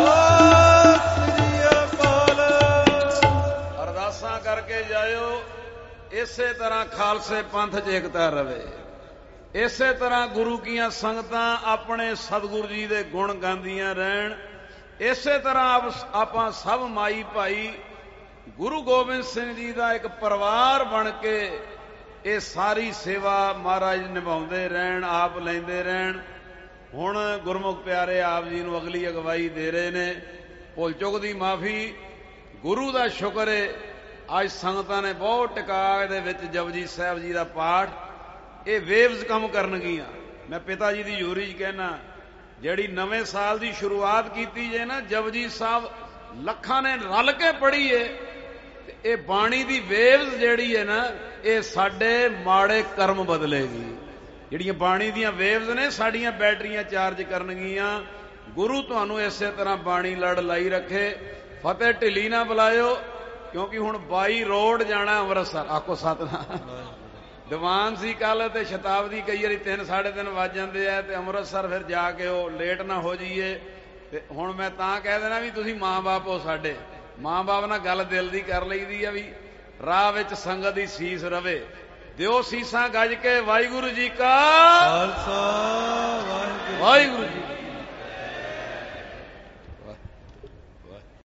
A: ਅਰਦਾਸਾਂ ਕਰਕੇ ਜਾਇਓ। ਇਸੇ ਤਰ੍ਹਾਂ ਖਾਲਸੇ ਪੰਥ 'ਚ ਏਕਤਾ ਰਵੇ। ਇਸੇ ਤਰ੍ਹਾਂ ਗੁਰੂ ਕੀਆਂ ਸੰਗਤਾਂ ਆਪਣੇ ਸਤਿਗੁਰੂ ਜੀ ਦੇ ਗੁਣ ਗਾਉਂਦੀਆਂ ਰਹਿਣ। ਇਸੇ ਤਰ੍ਹਾਂ ਆਪਾਂ ਸਭ ਮਾਈ ਭਾਈ ਗੁਰੂ ਗੋਬਿੰਦ ਸਿੰਘ ਜੀ ਦਾ ਇੱਕ ਪਰਿਵਾਰ ਬਣ ਕੇ ਇਹ ਸਾਰੀ ਸੇਵਾ ਮਹਾਰਾਜ ਨਿਭਾਉਂਦੇ ਰਹਿਣ, ਆਪ ਲੈਂਦੇ ਰਹਿਣ। ਹੁਣ ਗੁਰਮੁਖ ਪਿਆਰੇ ਆਪ ਜੀ ਨੂੰ ਅਗਲੀ ਅਗਵਾਈ ਦੇ ਰਹੇ ਨੇ। ਭੁੱਲ ਚੁੱਕ ਦੀ ਮਾਫੀ, ਗੁਰੂ ਦਾ ਸ਼ੁਕਰ ਹੈ ਅੱਜ ਸੰਗਤਾਂ ਨੇ ਬਹੁਤ ਟਿਕਾ ਦੇ ਵਿੱਚ ਜਪਜੀ ਸਾਹਿਬ ਜੀ ਦਾ ਪਾਠ ਇਹ ਵੇਵਜ਼ ਕੰਮ ਕਰਨਗੀਆਂ। ਮੈਂ ਪਿਤਾ ਜੀ ਦੀ ਹਜ਼ੂਰੀ 'ਚ ਕਹਿਣਾ, ਜਿਹੜੀ ਨਵੇਂ ਸਾਲ ਦੀ ਸ਼ੁਰੂਆਤ ਕੀਤੀ ਜੇ ਨਾ ਜਪਜੀ ਸਾਹਿਬ ਲੱਖਾਂ ਨੇ ਰਲ ਕੇ ਪੜ੍ਹੀ ਏ, ਇਹ ਬਾਣੀ ਦੀ ਵੇਵਜ਼ ਜਿਹੜੀ ਹੈ ਨਾ ਇਹ ਸਾਡੇ ਮਾੜੇ ਕਰਮ ਬਦਲੇਗੀ। ਜਿਹੜੀਆਂ ਬਾਣੀ ਦੀਆਂ ਵੇਵਜ਼ ਨੇ ਸਾਡੀਆਂ ਬੈਟਰੀਆਂ ਚਾਰਜ ਕਰਨਗੀਆਂ। ਗੁਰੂ ਤੁਹਾਨੂੰ ਇਸੇ ਤਰ੍ਹਾਂ ਬਾਣੀ ਲੜ ਲਾਈ ਰੱਖੇ। ਫਤਿਹ ਢਿੱਲੀ ਨਾ ਬੁਲਾਇਓ, ਕਿਉਂਕਿ ਹੁਣ ਬਾਈ ਰੋਡ ਜਾਣਾ ਅੰਮ੍ਰਿਤਸਰ। ਆਖੋ ਸਤਨਾਮ। ਦੀਵਾਨ ਸੀ ਕੱਲ ਤੇ ਸ਼ਤਾਬਦੀ ਕਈ ਵਾਰੀ ਤਿੰਨ ਸਾਢੇ ਤਿੰਨ ਵੱਜ ਜਾਂਦੇ ਆ ਤੇ ਅੰਮ੍ਰਿਤਸਰ ਫਿਰ ਜਾ ਕੇ ਉਹ ਲੇਟ ਨਾ ਹੋ ਜਾਈਏ। ਤੇ ਹੁਣ ਮੈਂ ਤਾਂ ਕਹਿ ਦੇਣਾ ਵੀ ਤੁਸੀਂ ਮਾਂ ਬਾਪ ਹੋ ਸਾਡੇ। ਮਾਂ ਬਾਪ ਨਾਲ ਗੱਲ ਦਿਲ ਦੀ ਕਰ ਲਈਦੀ ਆ ਵੀ ਰਾਹ ਵਿੱਚ ਸੰਗਤ ਦੀ ਸੀਸ ਰਵੇ। ਦਿਓ ਸੀਸਾਂ ਗੱਜ ਕੇ। ਵਾਹਿਗੁਰੂ ਜੀ ਕਾ ਖਾਲਸਾ, ਵਾਹਿਗੁਰੂ ਜੀ।